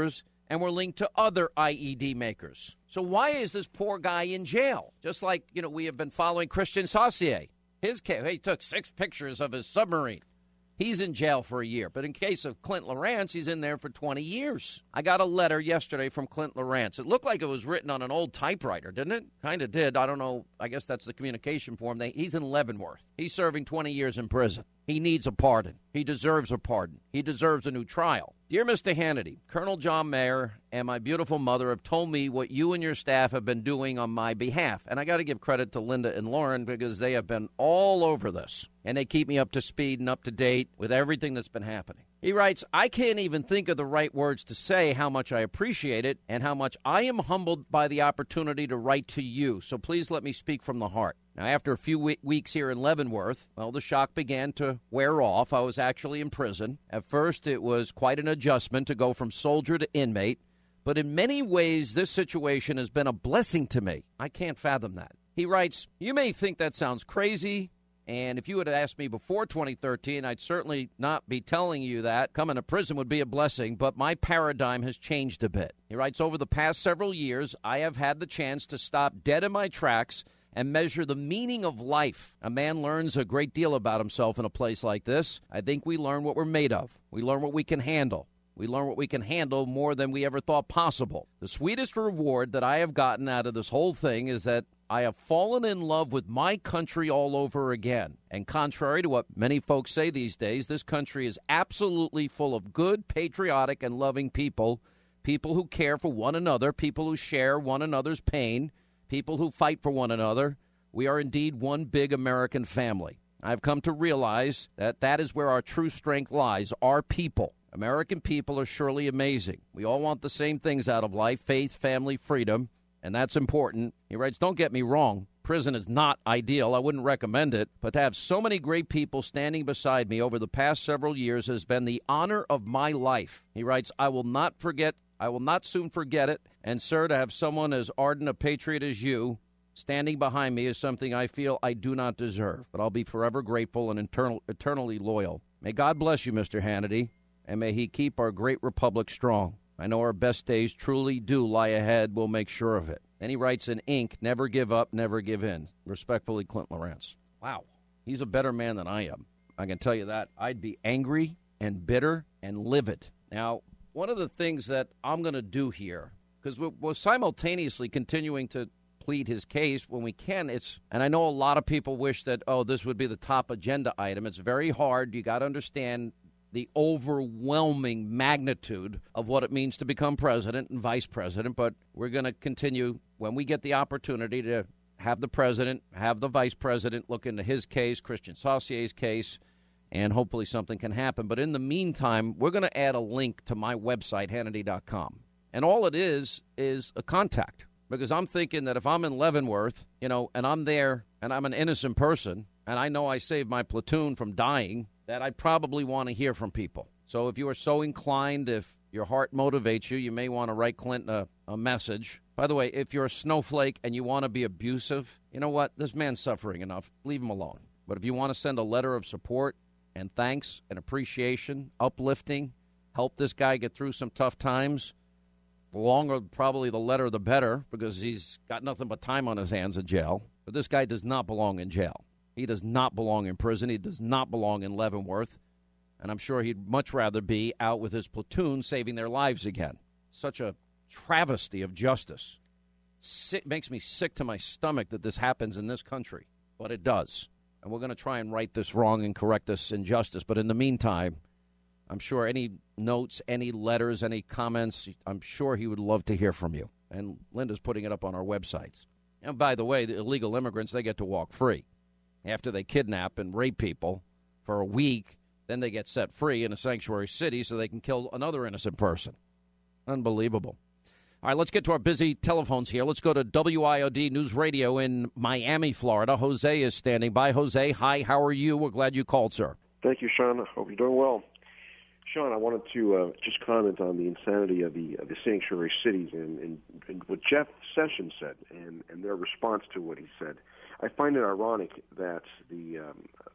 and were linked to other I E D makers. So why is this poor guy in jail? Just like, you know, we have been following Christian Saucier. His case, he took six pictures of his submarine. He's in jail for a year. But in case of Clint Lawrence, he's in there for twenty years. I got a letter yesterday from Clint Lawrence. It looked like it was written on an old typewriter, didn't it? Kind of did. I don't know. I guess that's the communication form. They, he's in Leavenworth. He's serving twenty years in prison. He needs a pardon. He deserves a pardon. He deserves a new trial. Dear Mister Hannity, Colonel John Mayer and my beautiful mother have told me what you and your staff have been doing on my behalf. And I got to give credit to Linda and Lauren because they have been all over this. And they keep me up to speed and up to date with everything that's been happening. He writes, I can't even think of the right words to say how much I appreciate it and how much I am humbled by the opportunity to write to you. So please let me speak from the heart. Now, after a few we- weeks here in Leavenworth, well, the shock began to wear off. I was actually in prison. At first, it was quite an adjustment to go from soldier to inmate. But in many ways, this situation has been a blessing to me. I can't fathom that. He writes, you may think that sounds crazy. And if you had asked me before twenty thirteen, I'd certainly not be telling you that. Coming to prison would be a blessing, but my paradigm has changed a bit. He writes, over the past several years, I have had the chance to stop dead in my tracks and measure the meaning of life. A man learns a great deal about himself in a place like this. I think we learn what we're made of. We learn what we can handle. We learn what we can handle more than we ever thought possible. The sweetest reward that I have gotten out of this whole thing is that I have fallen in love with my country all over again. And contrary to what many folks say these days, this country is absolutely full of good, patriotic, and loving people, people who care for one another, people who share one another's pain, people who fight for one another. We are indeed one big American family. I've come to realize that that is where our true strength lies, our people. American people are surely amazing. We all want the same things out of life, faith, family, freedom, and that's important. He writes, don't get me wrong, prison is not ideal. I wouldn't recommend it. But to have so many great people standing beside me over the past several years has been the honor of my life. He writes, I will not forget, I will not soon forget it. And, sir, to have someone as ardent a patriot as you standing behind me is something I feel I do not deserve. But I'll be forever grateful and eternal, eternally loyal. May God bless you, Mister Hannity, and may he keep our great republic strong. I know our best days truly do lie ahead. We'll make sure of it. Then he writes in ink, never give up, never give in. Respectfully, Clint Lawrence. Wow. He's a better man than I am. I can tell you that. I'd be angry and bitter and livid. Now, one of the things that I'm going to do here, because we're, we're simultaneously continuing to plead his case when we can. It's, and I know a lot of people wish that, oh, this would be the top agenda item. It's very hard. You got to understand the overwhelming magnitude of what it means to become president and vice president. But we're going to continue when we get the opportunity to have the president, have the vice president look into his case, Christian Saucier's case, and hopefully something can happen. But in the meantime, we're going to add a link to my website, Hannity dot com. And all it is is a contact. Because I'm thinking that if I'm in Leavenworth, you know, and I'm there and I'm an innocent person, and I know I saved my platoon from dying, that I probably want to hear from people. So if you are so inclined, if your heart motivates you, you may want to write Clinton a, a message. By the way, if you're a snowflake and you want to be abusive, you know what? This man's suffering enough. Leave him alone. But if you want to send a letter of support and thanks and appreciation, uplifting, help this guy get through some tough times, the longer probably the letter, the better, because he's got nothing but time on his hands in jail. But this guy does not belong in jail. He does not belong in prison. He does not belong in Leavenworth. And I'm sure he'd much rather be out with his platoon saving their lives again. Such a travesty of justice. Sick, makes me sick to my stomach that this happens in this country. But it does. And we're going to try and right this wrong and correct this injustice. But in the meantime, I'm sure any notes, any letters, any comments, I'm sure he would love to hear from you. And Linda's putting it up on our websites. And by the way, the illegal immigrants, they get to walk free. After they kidnap and rape people for a week, then they get set free in a sanctuary city so they can kill another innocent person. Unbelievable. All right, let's get to our busy telephones here. Let's go to W I O D News Radio in Miami, Florida. Jose is standing by. Jose, hi, how are you? We're glad you called, sir. Thank you, Sean. I hope you're doing well. Sean, I wanted to uh, just comment on the insanity of the of the sanctuary cities and, and, and what Jeff Sessions said and, and their response to what he said. I find it ironic that the, um, the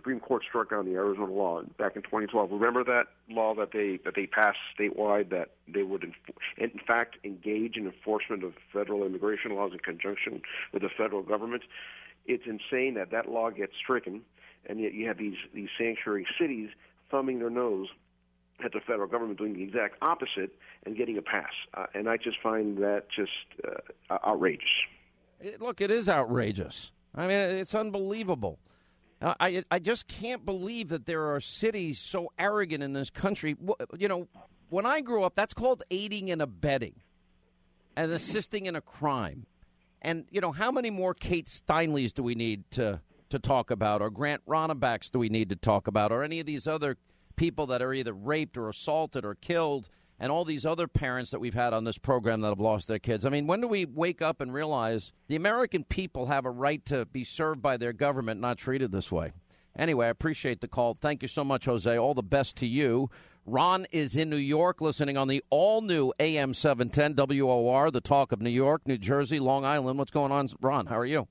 Supreme Court struck down the Arizona law back in twenty twelve. Remember that law that they that they passed statewide that they would, enfor- in fact, engage in enforcement of federal immigration laws in conjunction with the federal government? It's insane that that law gets stricken, and yet you have these these sanctuary cities thumbing their nose at the federal government doing the exact opposite and getting a pass. Uh, and I just find that just uh, outrageous. It, look, it is outrageous. I mean, it's unbelievable. Uh, I I just can't believe that there are cities so arrogant in this country. You know, when I grew up, that's called aiding and abetting and assisting in a crime. And, you know, how many more Kate Steinleys do we need to, to talk about, or Grant Ronebacks do we need to talk about, or any of these other people that are either raped or assaulted or killed, and all these other parents that we've had on this program that have lost their kids? I mean, when do we wake up and realize the American people have a right to be served by their government, not treated this way? Anyway, I appreciate the call. Thank you so much, Jose. All the best to you. Ron is in New York listening on the all-new A M seven ten W O R, the talk of New York, New Jersey, Long Island. What's going on, Ron? How are you?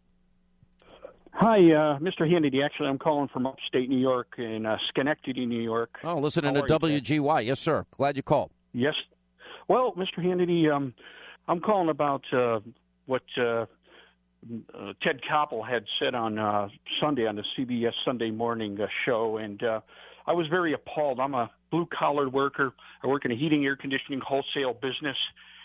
Hi, uh, Mister Hannity. Actually, I'm calling from upstate New York in uh, Schenectady, New York. Oh, listening to W G Y. Yes, sir. Glad you called. Yes. Well, Mister Hannity, um, I'm calling about uh, what uh, uh, Ted Koppel had said on uh, Sunday on the C B S Sunday Morning uh, show, and uh, I was very appalled. I'm a blue-collar worker. I work in a heating, air conditioning, wholesale business,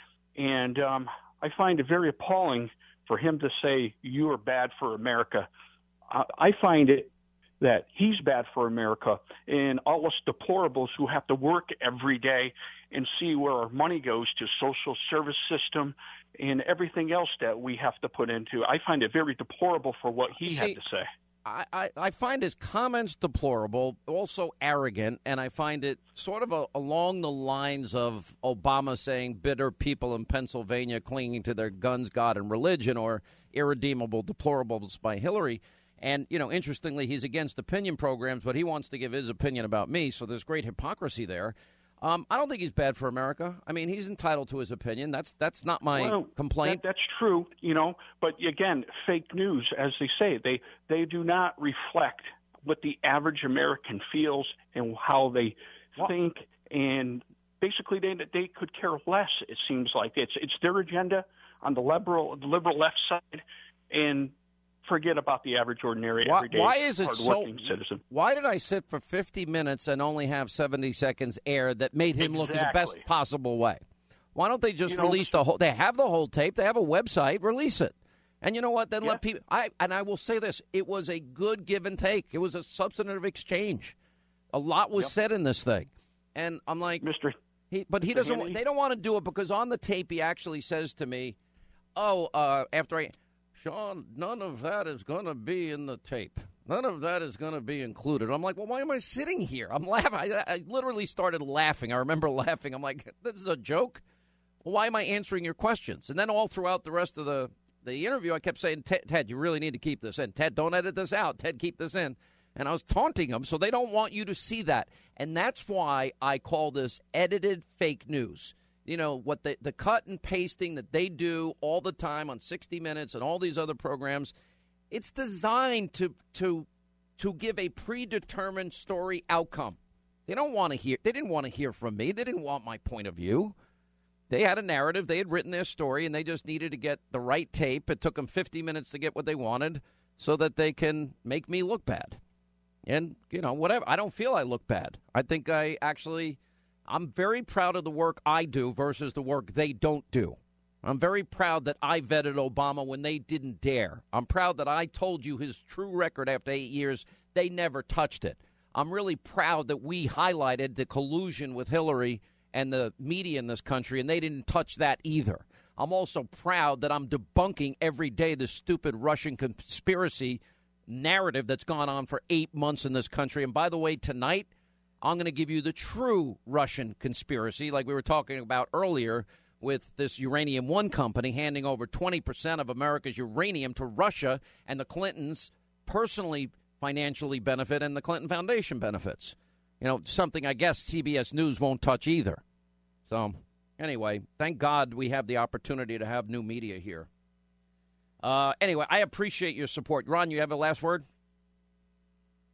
and um, I find it very appalling for him to say, you are bad for America. I, I find it that he's bad for America and all us deplorables who have to work every day and see where our money goes to social service system and everything else that we have to put into. I find it very deplorable for what he See, had to say. I, I, I find his comments deplorable, also arrogant, and I find it sort of a, along the lines of Obama saying bitter people in Pennsylvania clinging to their guns, God, and religion, or irredeemable deplorables by Hillary. And, you know, interestingly, he's against opinion programs, but he wants to give his opinion about me, so there's great hypocrisy there. Um, I don't think he's bad for America. I mean, he's entitled to his opinion. That's that's not my well, complaint. That, that's true, you know. But again, fake news, as they say, they they do not reflect what the average American feels and how they well, think, and basically they they could care less. It seems like it's it's their agenda on the liberal the liberal left side, and forget about the average, ordinary, why, everyday, why is it so, citizen. Why did I sit for fifty minutes and only have seventy seconds air that made him exactly. look in the best possible way? Why don't they just you release know, the whole? They have the whole tape. They have a website. Release it. And you know what? Then yeah. let people. I and I will say this: it was a good give and take. It was a substantive exchange. A lot was yep. said in this thing, and I'm like, Mister He, but he Mister doesn't. Hannity? They don't want to do it because on the tape he actually says to me, "Oh, uh, after I." Sean, none of that is going to be in the tape. None of that is going to be included. I'm like, well, why am I sitting here? I'm laughing. I, I literally started laughing. I remember laughing. I'm like, this is a joke? Well, why am I answering your questions? And then all throughout the rest of the, the interview, I kept saying, Ted, Ted, you really need to keep this in. Ted, don't edit this out. Ted, keep this in. And I was taunting them, so they don't want you to see that. And that's why I call this edited fake news. You know, what the, the cut and pasting that they do all the time on sixty minutes and all these other programs, it's designed to to to give a predetermined story outcome. They don't want to hear. They didn't want to hear from me. They didn't want my point of view. They had a narrative. They had written their story, and they just needed to get the right tape. It took them fifty minutes to get what they wanted so that they can make me look bad. And, you know, whatever. I don't feel I look bad. I think I actually... I'm very proud of the work I do versus the work they don't do. I'm very proud that I vetted Obama when they didn't dare. I'm proud that I told you his true record after eight years. They never touched it. I'm really proud that we highlighted the collusion with Hillary and the media in this country, and they didn't touch that either. I'm also proud that I'm debunking every day the stupid Russian conspiracy narrative that's gone on for eight months in this country. And by the way, tonight, I'm going to give you the true Russian conspiracy, like we were talking about earlier with this Uranium One company handing over twenty percent of America's uranium to Russia, and the Clintons personally financially benefit and the Clinton Foundation benefits. You know, something I guess C B S News won't touch either. So, anyway, thank God we have the opportunity to have new media here. Uh, anyway, I appreciate your support. Ron, you have a last word?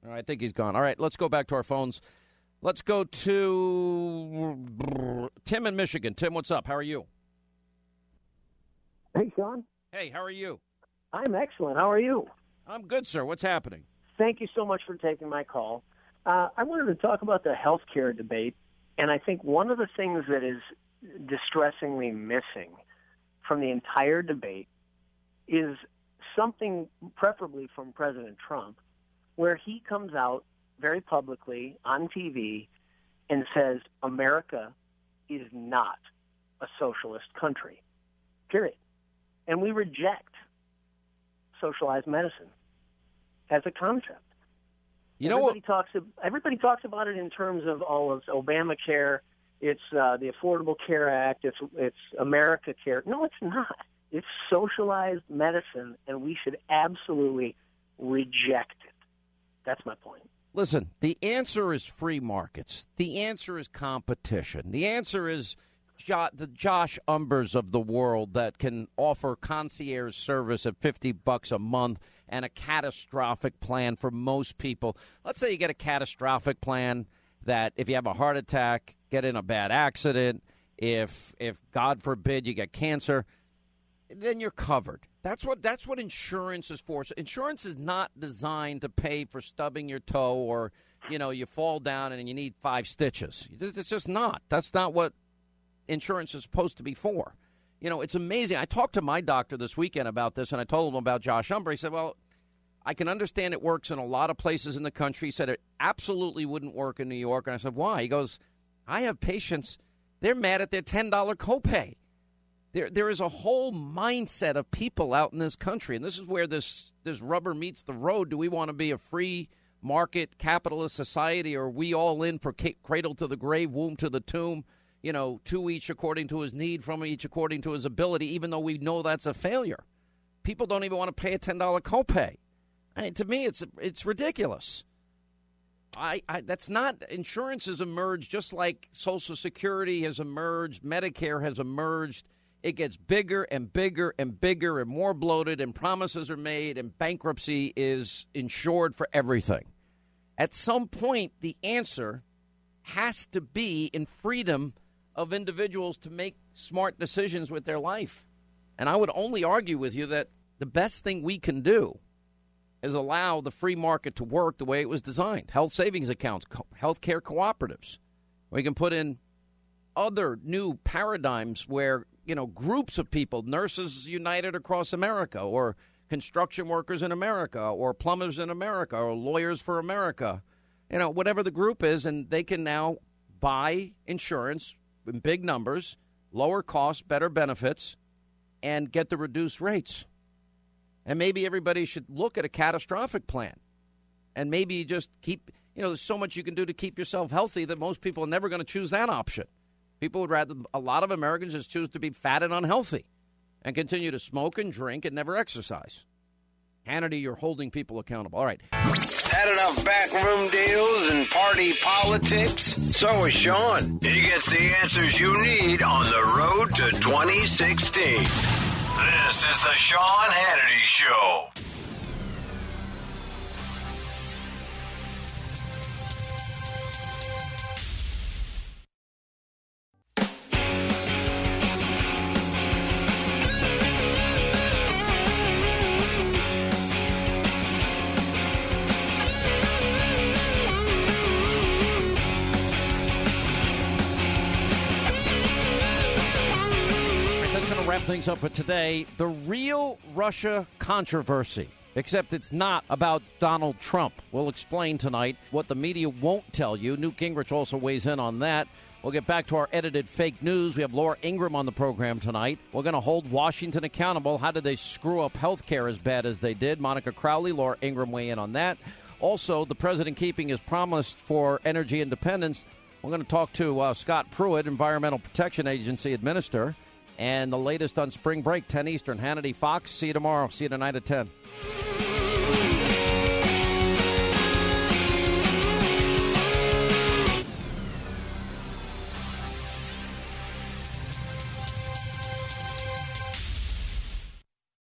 All right, I think he's gone. All right, let's go back to our phones. Let's go to Tim in Michigan. Tim, what's up? How are you? Hey, Sean. Hey, how are you? I'm excellent. How are you? I'm good, sir. What's happening? Thank you so much for taking my call. Uh, I wanted to talk about the health care debate, and I think one of the things that is distressingly missing from the entire debate is something preferably from President Trump, where he comes out very publicly on T V and says America is not a socialist country, period. And we reject socialized medicine as a concept. You know everybody what? Talks, everybody talks about it in terms of all of Obamacare. It's uh, the Affordable Care Act. It's it's America Care. No, it's not. It's socialized medicine, and we should absolutely reject it. That's my point. Listen, the answer is free markets. The answer is competition. The answer is jo- the Josh Umbers of the world that can offer concierge service at fifty bucks a month and a catastrophic plan for most people. Let's say you get a catastrophic plan that if you have a heart attack, get in a bad accident, if if God forbid you get cancer, then you're covered. That's what that's what insurance is for. So insurance is not designed to pay for stubbing your toe or, you know, you fall down and you need five stitches. It's just not. That's not what insurance is supposed to be for. You know, it's amazing. I talked to my doctor this weekend about this, and I told him about Josh Umber. He said, well, I can understand it works in a lot of places in the country. He said it absolutely wouldn't work in New York. And I said, why? He goes, I have patients, they're mad at their ten dollars copay. There, there is a whole mindset of people out in this country, and this is where this, this rubber meets the road. Do we want to be a free market capitalist society, or are we all in for cradle to the grave, womb to the tomb, you know, two each according to his need, from each according to his ability, even though we know that's a failure? People don't even want to pay a ten dollars copay. I mean, to me, it's it's ridiculous. I, I that's not insurance has emerged just like Social Security has emerged, Medicare has emerged. It gets bigger and bigger and bigger and more bloated, and promises are made, and bankruptcy is insured for everything. At some point, the answer has to be in freedom of individuals to make smart decisions with their life. And I would only argue with you that the best thing we can do is allow the free market to work the way it was designed. Health savings accounts, co- health care cooperatives. We can put in other new paradigms where, you know, groups of people, nurses united across America, or construction workers in America, or plumbers in America, or lawyers for America, you know, whatever the group is, and they can now buy insurance in big numbers, lower costs, better benefits, and get the reduced rates. And maybe everybody should look at a catastrophic plan. And maybe you just keep, you know, there's so much you can do to keep yourself healthy that most people are never going to choose that option. People would rather, a lot of Americans just choose to be fat and unhealthy and continue to smoke and drink and never exercise. Hannity, you're holding people accountable. All right. Had enough backroom deals and party politics? So is Sean. He gets the answers you need on the road to twenty sixteen. This is the Sean Hannity Show. Wrap things up for today. The real Russia controversy, except it's not about Donald Trump. We'll explain tonight what the media won't tell you. Newt Gingrich also weighs in on that. We'll get back to our edited fake news. We have Laura Ingraham on the program tonight. We're going to hold Washington accountable. How did they screw up health care as bad as they did? Monica Crowley, Laura Ingraham weigh in on that. Also, the president keeping his promise for energy independence. We're going to talk to uh, Scott Pruitt, Environmental Protection Agency Administrator. And the latest on spring break, ten Eastern. Hannity, Fox. See you tomorrow. See you tonight at ten.